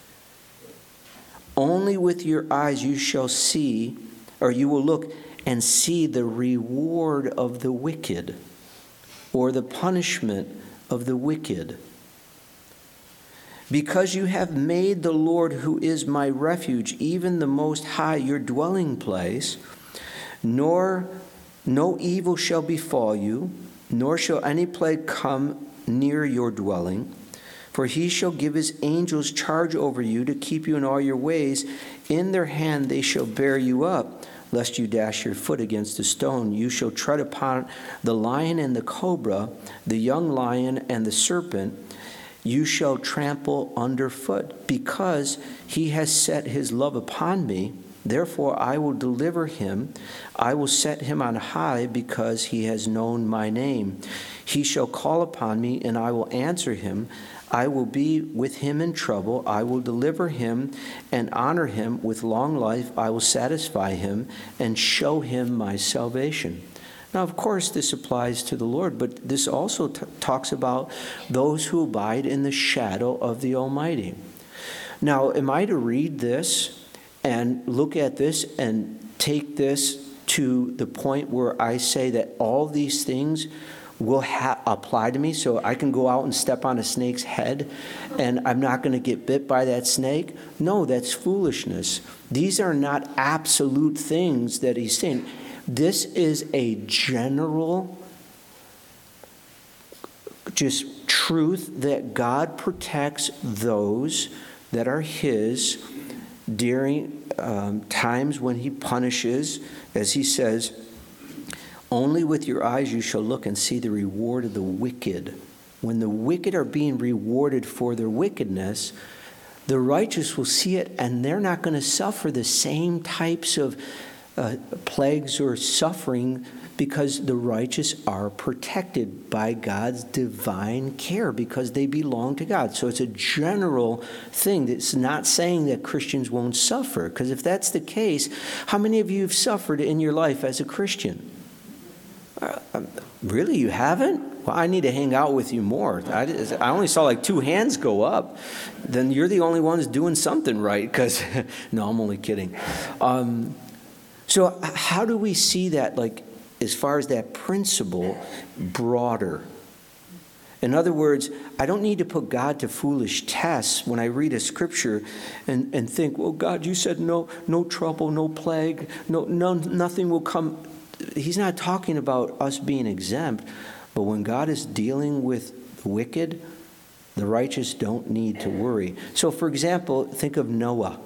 Only with your eyes you shall see, or you will look and see the reward of the wicked, or the punishment of the wicked. Because you have made the Lord, who is my refuge, even the Most High, your dwelling place, nor no evil shall befall you, nor shall any plague come near your dwelling. For he shall give his angels charge over you to keep you in all your ways. In their hand they shall bear you up, lest you dash your foot against a stone. You shall tread upon the lion and the cobra, the young lion and the serpent. You shall trample underfoot, because he has set his love upon me. Therefore I will deliver him. I will set him on high, because he has known my name. He shall call upon me, and I will answer him. I will be with him in trouble. I will deliver him and honor him. With long life I will satisfy him and show him my salvation. Now, of course, this applies to the Lord, but this also t- talks about those who abide in the shadow of the Almighty. Now, am I to read this and look at this and take this to the point where I say that all these things will ha- apply to me, so I can go out and step on a snake's head and I'm not going to get bit by that snake? No, that's foolishness. These are not absolute things that he's saying. This is a general just truth that God protects those that are his during um, times when he punishes, as he says, only with your eyes you shall look and see the reward of the wicked. When the wicked are being rewarded for their wickedness, the righteous will see it, and they're not going to suffer the same types of uh, plagues or suffering, because the righteous are protected by God's divine care, because they belong to God. So it's a general thing. It's not saying that Christians won't suffer, because if that's the case, how many of you have suffered in your life as a Christian? Uh, really, you haven't? Well, I need to hang out with you more. I, I only saw like two hands go up. Then you're the only ones doing something right, because, no, I'm only kidding. Um, so how do we see that, like, as far as that principle, broader? In other words, I don't need to put God to foolish tests when I read a scripture and, and think, well, God, you said no, no trouble, no plague, no, no, nothing will come. He's not talking about us being exempt, but when God is dealing with the wicked, the righteous don't need to worry. So, for example, think of Noah.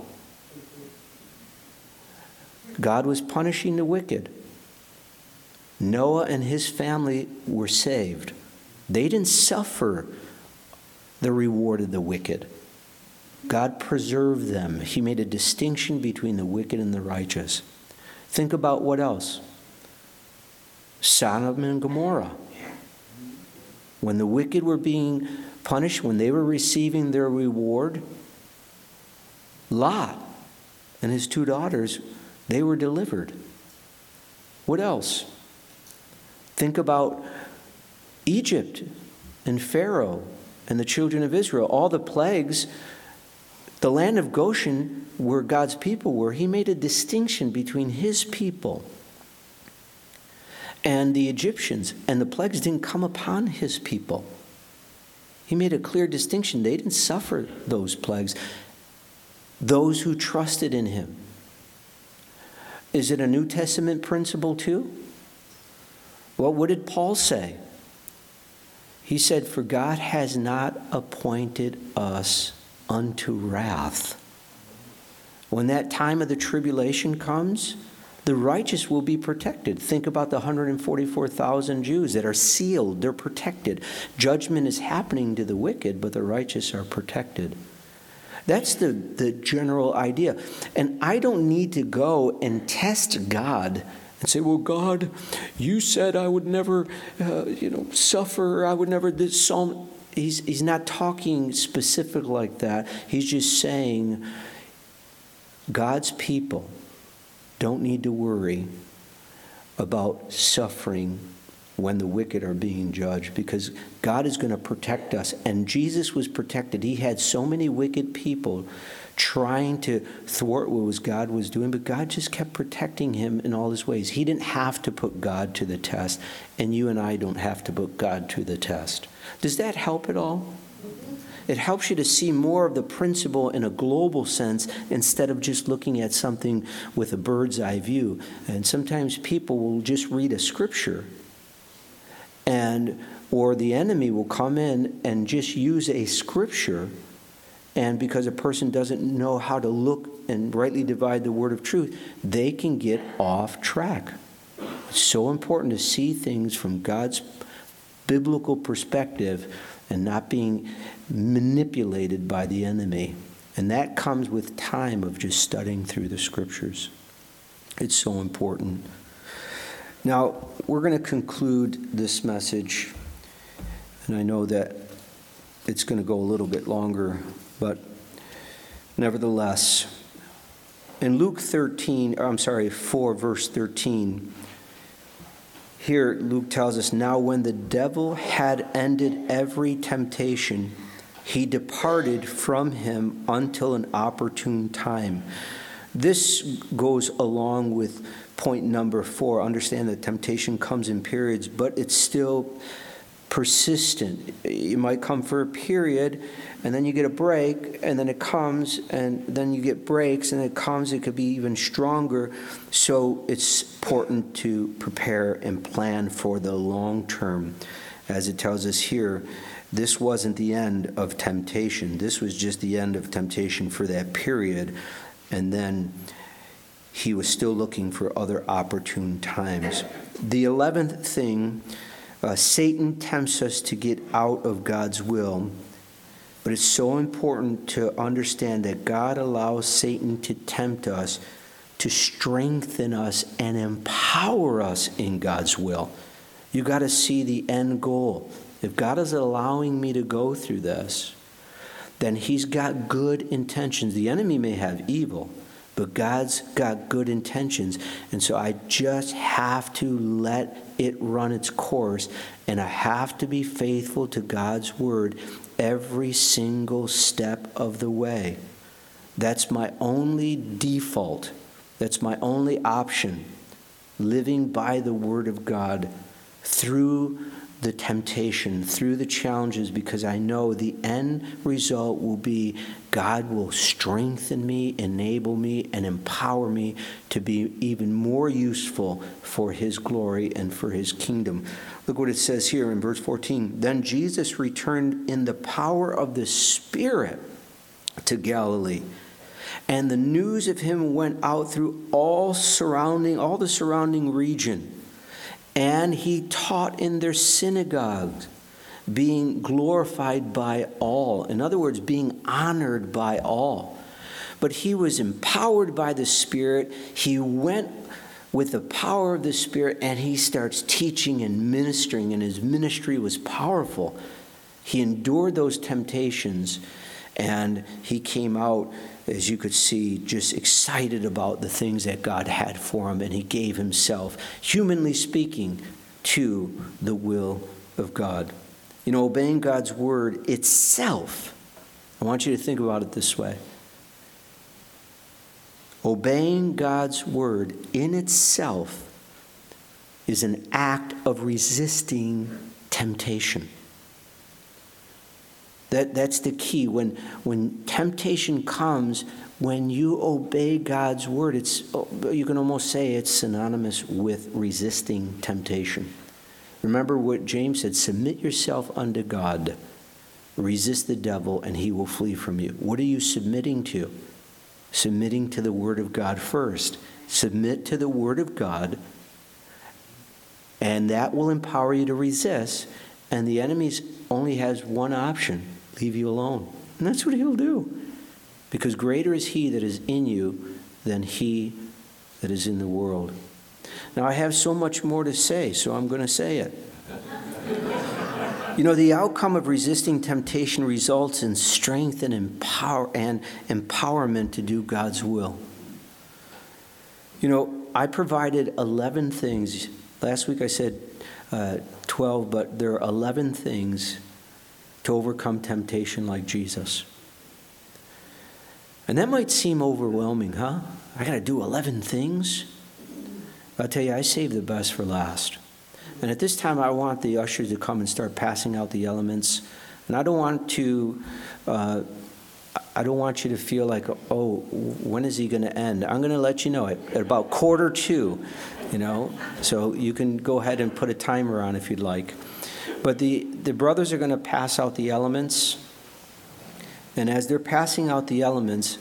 God was punishing the wicked. Noah and his family were saved. They didn't suffer the reward of the wicked. God preserved them. He made a distinction between the wicked and the righteous. Think about what else? Sodom and Gomorrah. When the wicked were being punished, when they were receiving their reward, Lot and his two daughters, they were delivered. What else? Think about Egypt and Pharaoh and the children of Israel. All the plagues, the land of Goshen, where God's people were, he made a distinction between his people and the Egyptians, and the plagues didn't come upon his people. He made a clear distinction. They didn't suffer those plagues. Those who trusted in him. Is it a New Testament principle too? Well, what did Paul say? He said, for God has not appointed us unto wrath. When that time of the tribulation comes, the righteous will be protected. Think about the one hundred forty-four thousand Jews that are sealed. They're protected. Judgment is happening to the wicked, but the righteous are protected. That's the, the general idea. And I don't need to go and test God and say, well, God, you said I would never, uh, you know, suffer. I would never, this psalm. He's, he's not talking specific like that. He's just saying God's people don't need to worry about suffering when the wicked are being judged, because God is going to protect us. And Jesus was protected. He had so many wicked people trying to thwart what was God was doing, but God just kept protecting him in all his ways. He didn't have to put God to the test, and you and I don't have to put God to the test. Does that help at all? It helps you to see more of the principle in a global sense instead of just looking at something with a bird's eye view. And sometimes people will just read a scripture, and or the enemy will come in and just use a scripture And because a person doesn't know how to look and rightly divide the word of truth, they can get off track. It's so important to see things from God's biblical perspective and not being manipulated by the enemy. And that comes with time of just studying through the scriptures. It's so important. Now, we're going to conclude this message, and I know that it's going to go a little bit longer, but nevertheless, in Luke thirteen, I'm sorry, four, verse thirteen, here Luke tells us, "Now when the devil had ended every temptation, he departed from him until an opportune time." This goes along with point number four. Understand that temptation comes in periods, but it's still persistent. It might come for a period, and then you get a break, and then it comes, and then you get breaks, and it comes. It could be even stronger. So it's important to prepare and plan for the long term. As it tells us here, this wasn't the end of temptation. This was just the end of temptation for that period. And then he was still looking for other opportune times. The eleventh thing, uh, Satan tempts us to get out of God's will. But it's so important to understand that God allows Satan to tempt us to strengthen us and empower us in God's will. You got to see the end goal. If God is allowing me to go through this, then he's got good intentions. The enemy may have evil, but God's got good intentions. And so I just have to let it run its course, and I have to be faithful to God's word every single step of the way. That's my only default. That's my only option, living by the word of God through the temptation, through the challenges, because I know the end result will be God will strengthen me, enable me, and empower me to be even more useful for his glory and for his kingdom. Look what it says here in verse fourteen. Then Jesus returned in the power of the Spirit to Galilee, and the news of him went out through all surrounding, all the surrounding region. And he taught in their synagogues, being glorified by all. In other words, being honored by all. But he was empowered by the Spirit. He went with the power of the Spirit, and he starts teaching and ministering, and his ministry was powerful. He endured those temptations, and he came out, as you could see, just excited about the things that God had for him, and he gave himself, humanly speaking, to the will of God. You know, obeying God's word itself, I want you to think about it this way. Obeying God's word in itself is an act of resisting temptation. That, that's the key. When, when temptation comes, when you obey God's word, it's, you can almost say it's synonymous with resisting temptation. Remember what James said, submit yourself unto God. Resist the devil and he will flee from you. What are you submitting to? Submitting to the word of God first. Submit to the word of God, and that will empower you to resist. And the enemy only has one option. Leave you alone. And that's what he'll do. Because greater is he that is in you than he that is in the world. Now, I have so much more to say, so I'm going to say it. You know, the outcome of resisting temptation results in strength and empower and empowerment to do God's will. You know, I provided eleven things. Last week I said uh, twelve, but there are eleven things to overcome temptation like Jesus. And that might seem overwhelming, huh? I got to do eleven things? I'll tell you, I saved the best for last. And at this time, I want the ushers to come and start passing out the elements. And I don't want to, uh, I don't want you to feel like, oh, when is he going to end? I'm going to let you know at, at about quarter two, you know. So you can go ahead and put a timer on if you'd like. But the, the brothers are going to pass out the elements. And as they're passing out the elements,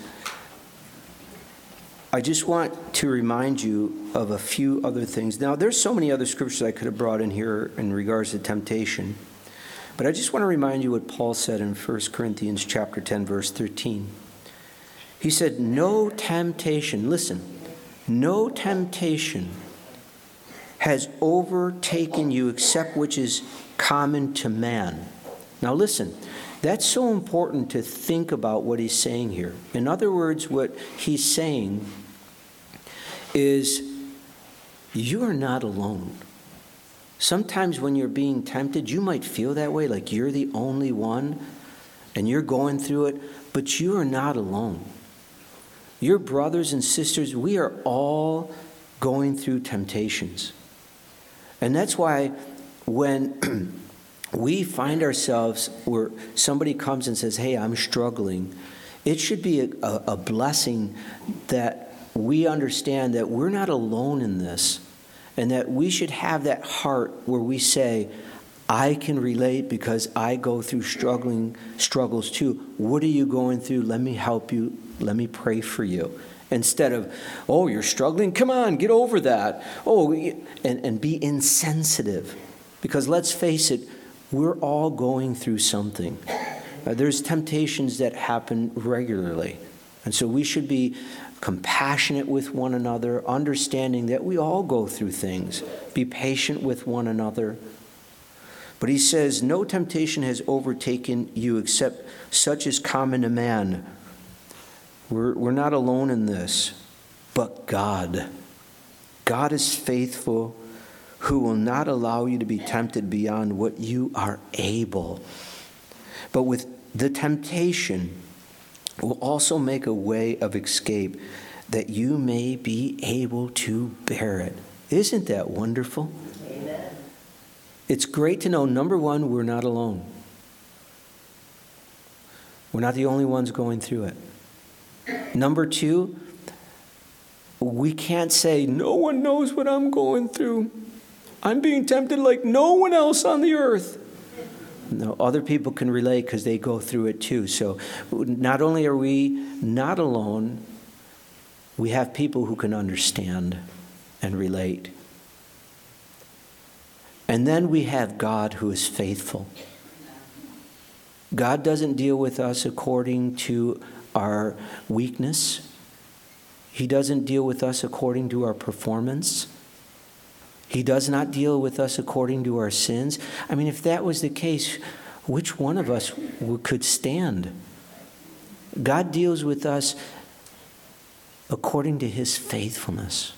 I just want to remind you of a few other things. Now, there's so many other scriptures I could have brought in here in regards to temptation. But I just want to remind you what Paul said in First Corinthians chapter ten, verse thirteen. He said, no temptation, listen, no temptation has overtaken you except which is common to man. Now listen, that's so important to think about what he's saying here. In other words, what he's saying is you are not alone. Sometimes when you're being tempted, you might feel that way, like you're the only one and you're going through it, but you are not alone. Your brothers and sisters, we are all going through temptations. And that's why when we find ourselves where somebody comes and says, hey, I'm struggling, it should be a, a, a blessing that we understand that we're not alone in this, and that we should have that heart where we say, I can relate because I go through struggling struggles too. What are you going through? Let me help you. Let me pray for you. Instead of, oh, you're struggling? Come on, get over that. Oh, and, and be insensitive. Because let's face it, we're all going through something. Uh, there's temptations that happen regularly. And so we should be compassionate with one another, understanding that we all go through things. Be patient with one another. But he says, no temptation has overtaken you except such as common to man. We're, we're not alone in this, but God. God is faithful, who will not allow you to be tempted beyond what you are able. But with the temptation, will also make a way of escape that you may be able to bear it. Isn't that wonderful? Amen. It's great to know, number one, we're not alone. We're not the only ones going through it. Number two, we can't say, no one knows what I'm going through. I'm being tempted like no one else on the earth. No, other people can relate because they go through it too. So not only are we not alone, we have people who can understand and relate. And then we have God who is faithful. God doesn't deal with us according to our weakness. He doesn't deal with us according to our performance. He does not deal with us according to our sins. I mean, if that was the case, which one of us could stand? God deals with us according to his faithfulness,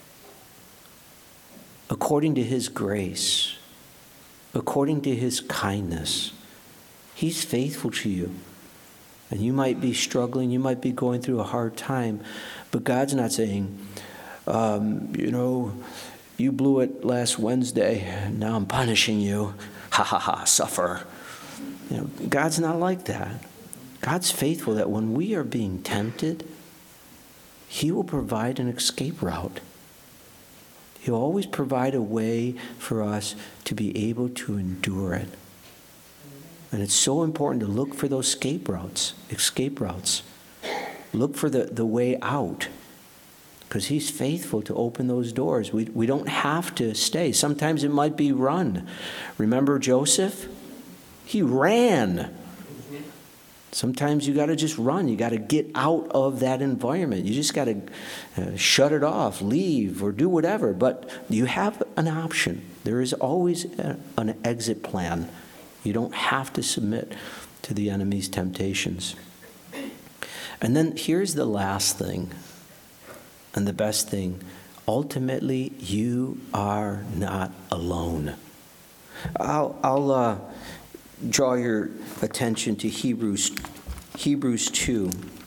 according to his grace, according to his kindness. He's faithful to you. And you might be struggling, you might be going through a hard time, but God's not saying, um, you know, you blew it last Wednesday, now I'm punishing you. Ha ha ha, suffer. You know, God's not like that. God's faithful that when we are being tempted, he will provide an escape route. He'll always provide a way for us to be able to endure it. And it's so important to look for those escape routes, escape routes. Look for the, the way out. Because he's faithful to open those doors. We, we don't have to stay. Sometimes it might be run. Remember Joseph? He ran. Sometimes you got to just run. You got to get out of that environment. You just got to uh, shut it off, leave, or do whatever. But you have an option. There is always a, an exit plan. You don't have to submit to the enemy's temptations. And then here's the last thing. And the best thing, ultimately, you are not alone. I'll, I'll uh, draw your attention to Hebrews, Hebrews two.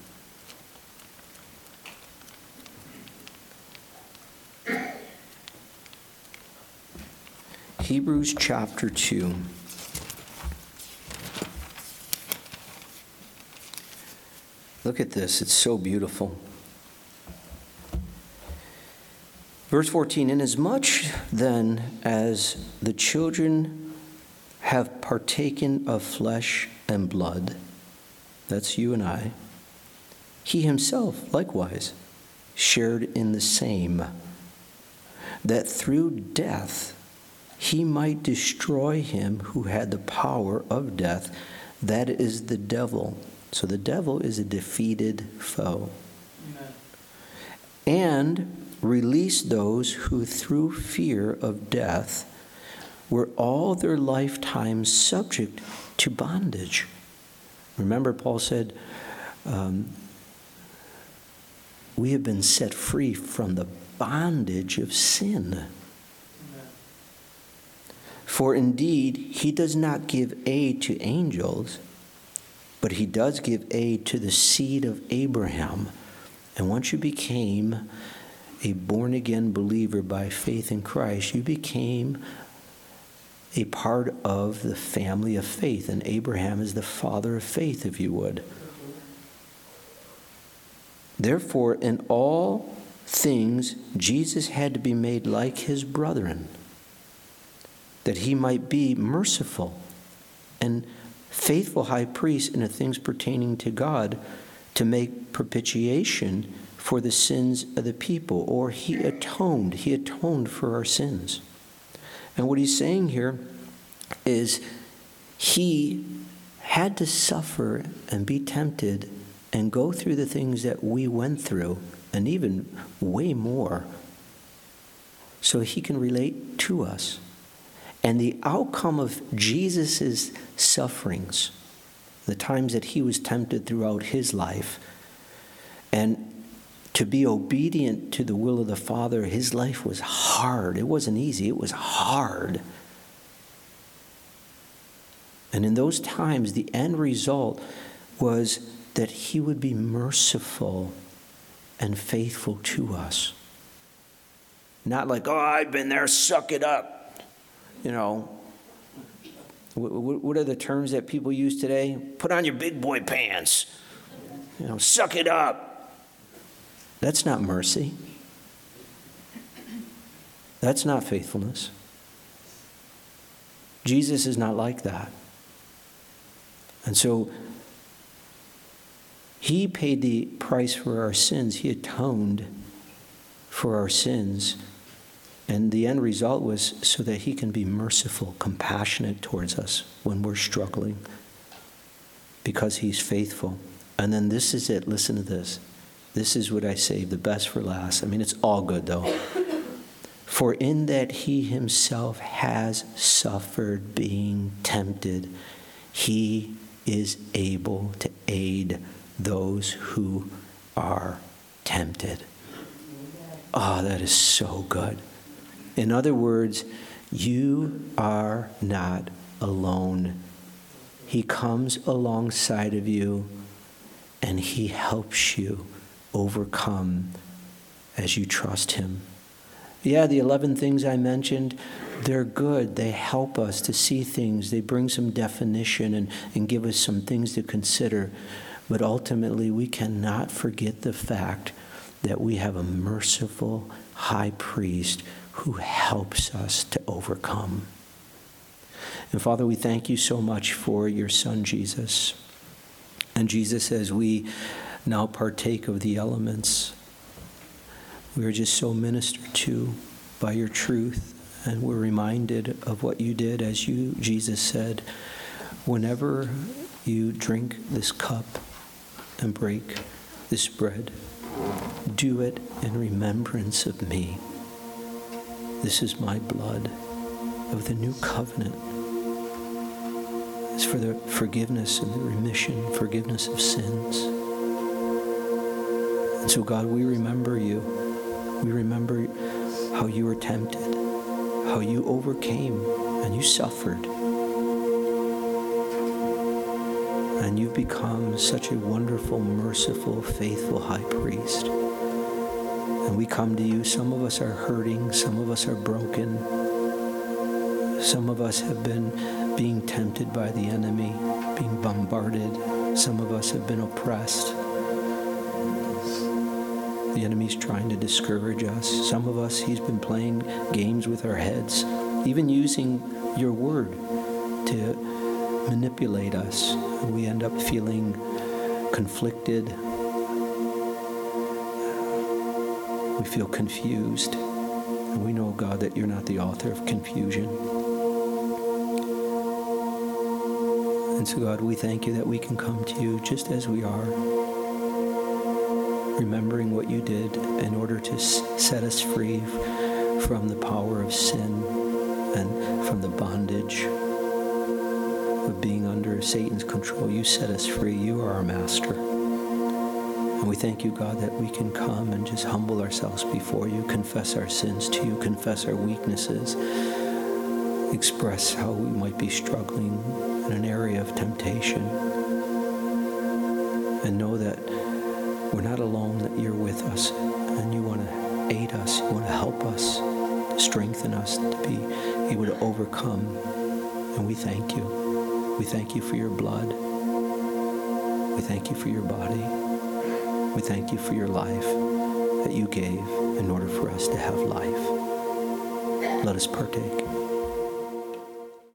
Hebrews chapter two. Look at this, it's so beautiful. Verse fourteen, inasmuch then as the children have partaken of flesh and blood, that's you and I, he himself likewise shared in the same, that through death he might destroy him who had the power of death, that is the devil. So the devil is a defeated foe. Amen. And release those who through fear of death were all their lifetime subject to bondage. Remember, Paul said, um, we have been set free from the bondage of sin. Amen. For indeed, he does not give aid to angels, but he does give aid to the seed of Abraham. And once you became a born-again believer by faith in Christ, you became a part of the family of faith. And Abraham is the father of faith, if you would. Therefore, in all things, Jesus had to be made like his brethren, that he might be merciful and faithful high priest in the things pertaining to God, to make propitiation for the sins of the people. Or he atoned. He atoned for our sins. And what he's saying here is he had to suffer and be tempted and go through the things that we went through, and even way more, so he can relate to us. And the outcome of Jesus' sufferings, the times that he was tempted throughout his life, and to be obedient to the will of the Father, his life was hard. It wasn't easy, it was hard. And in those times, the end result was that he would be merciful and faithful to us. Not like, oh, I've been there, suck it up. You know, what are the terms that people use today? Put on your big boy pants. You know, suck it up. That's not mercy. That's not faithfulness. Jesus is not like that. And so he paid the price for our sins. He atoned for our sins. And the end result was so that he can be merciful, compassionate towards us when we're struggling, because he's faithful. And then this is it. Listen to this. This is what I saved, the best for last. I mean, it's all good, though. For in that he himself has suffered being tempted, he is able to aid those who are tempted. Oh, that is so good. In other words, you are not alone. He comes alongside of you and he helps you overcome as you trust him. Yeah, the eleven things I mentioned, they're good. They help us to see things. They bring some definition and, and give us some things to consider. But ultimately, we cannot forget the fact that we have a merciful high priest who helps us to overcome. And Father, we thank you so much for your Son, Jesus. And Jesus, as we now partake of the elements, we are just so ministered to by your truth. And we're reminded of what you did, as you, Jesus, said, whenever you drink this cup and break this bread, do it in remembrance of me. This is my blood of the new covenant. It's for the forgiveness and the remission, forgiveness of sins. And so, God, we remember you. We remember how you were tempted, how you overcame, and you suffered. And you've become such a wonderful, merciful, faithful high priest. And we come to you. Some of us are hurting. Some of us are broken. Some of us have been being tempted by the enemy, being bombarded. Some of us have been oppressed. The enemy's trying to discourage us. Some of us, he's been playing games with our heads, even using your word to manipulate us. And we end up feeling conflicted. We feel confused. And we know, God, that you're not the author of confusion. And so, God, we thank you that we can come to you just as we are, remembering what you did in order to set us free from the power of sin and from the bondage of being under Satan's control. You set us free. You are our master. And we thank you, God, that we can come and just humble ourselves before you, confess our sins to you, confess our weaknesses, express how we might be struggling in an area of temptation, and know that we're not alone, that you're with us, and you want to aid us, you want to help us, to strengthen us, to be able to overcome. And we thank you. We thank you for your blood. We thank you for your body. We thank you for your life that you gave in order for us to have life. Let us partake.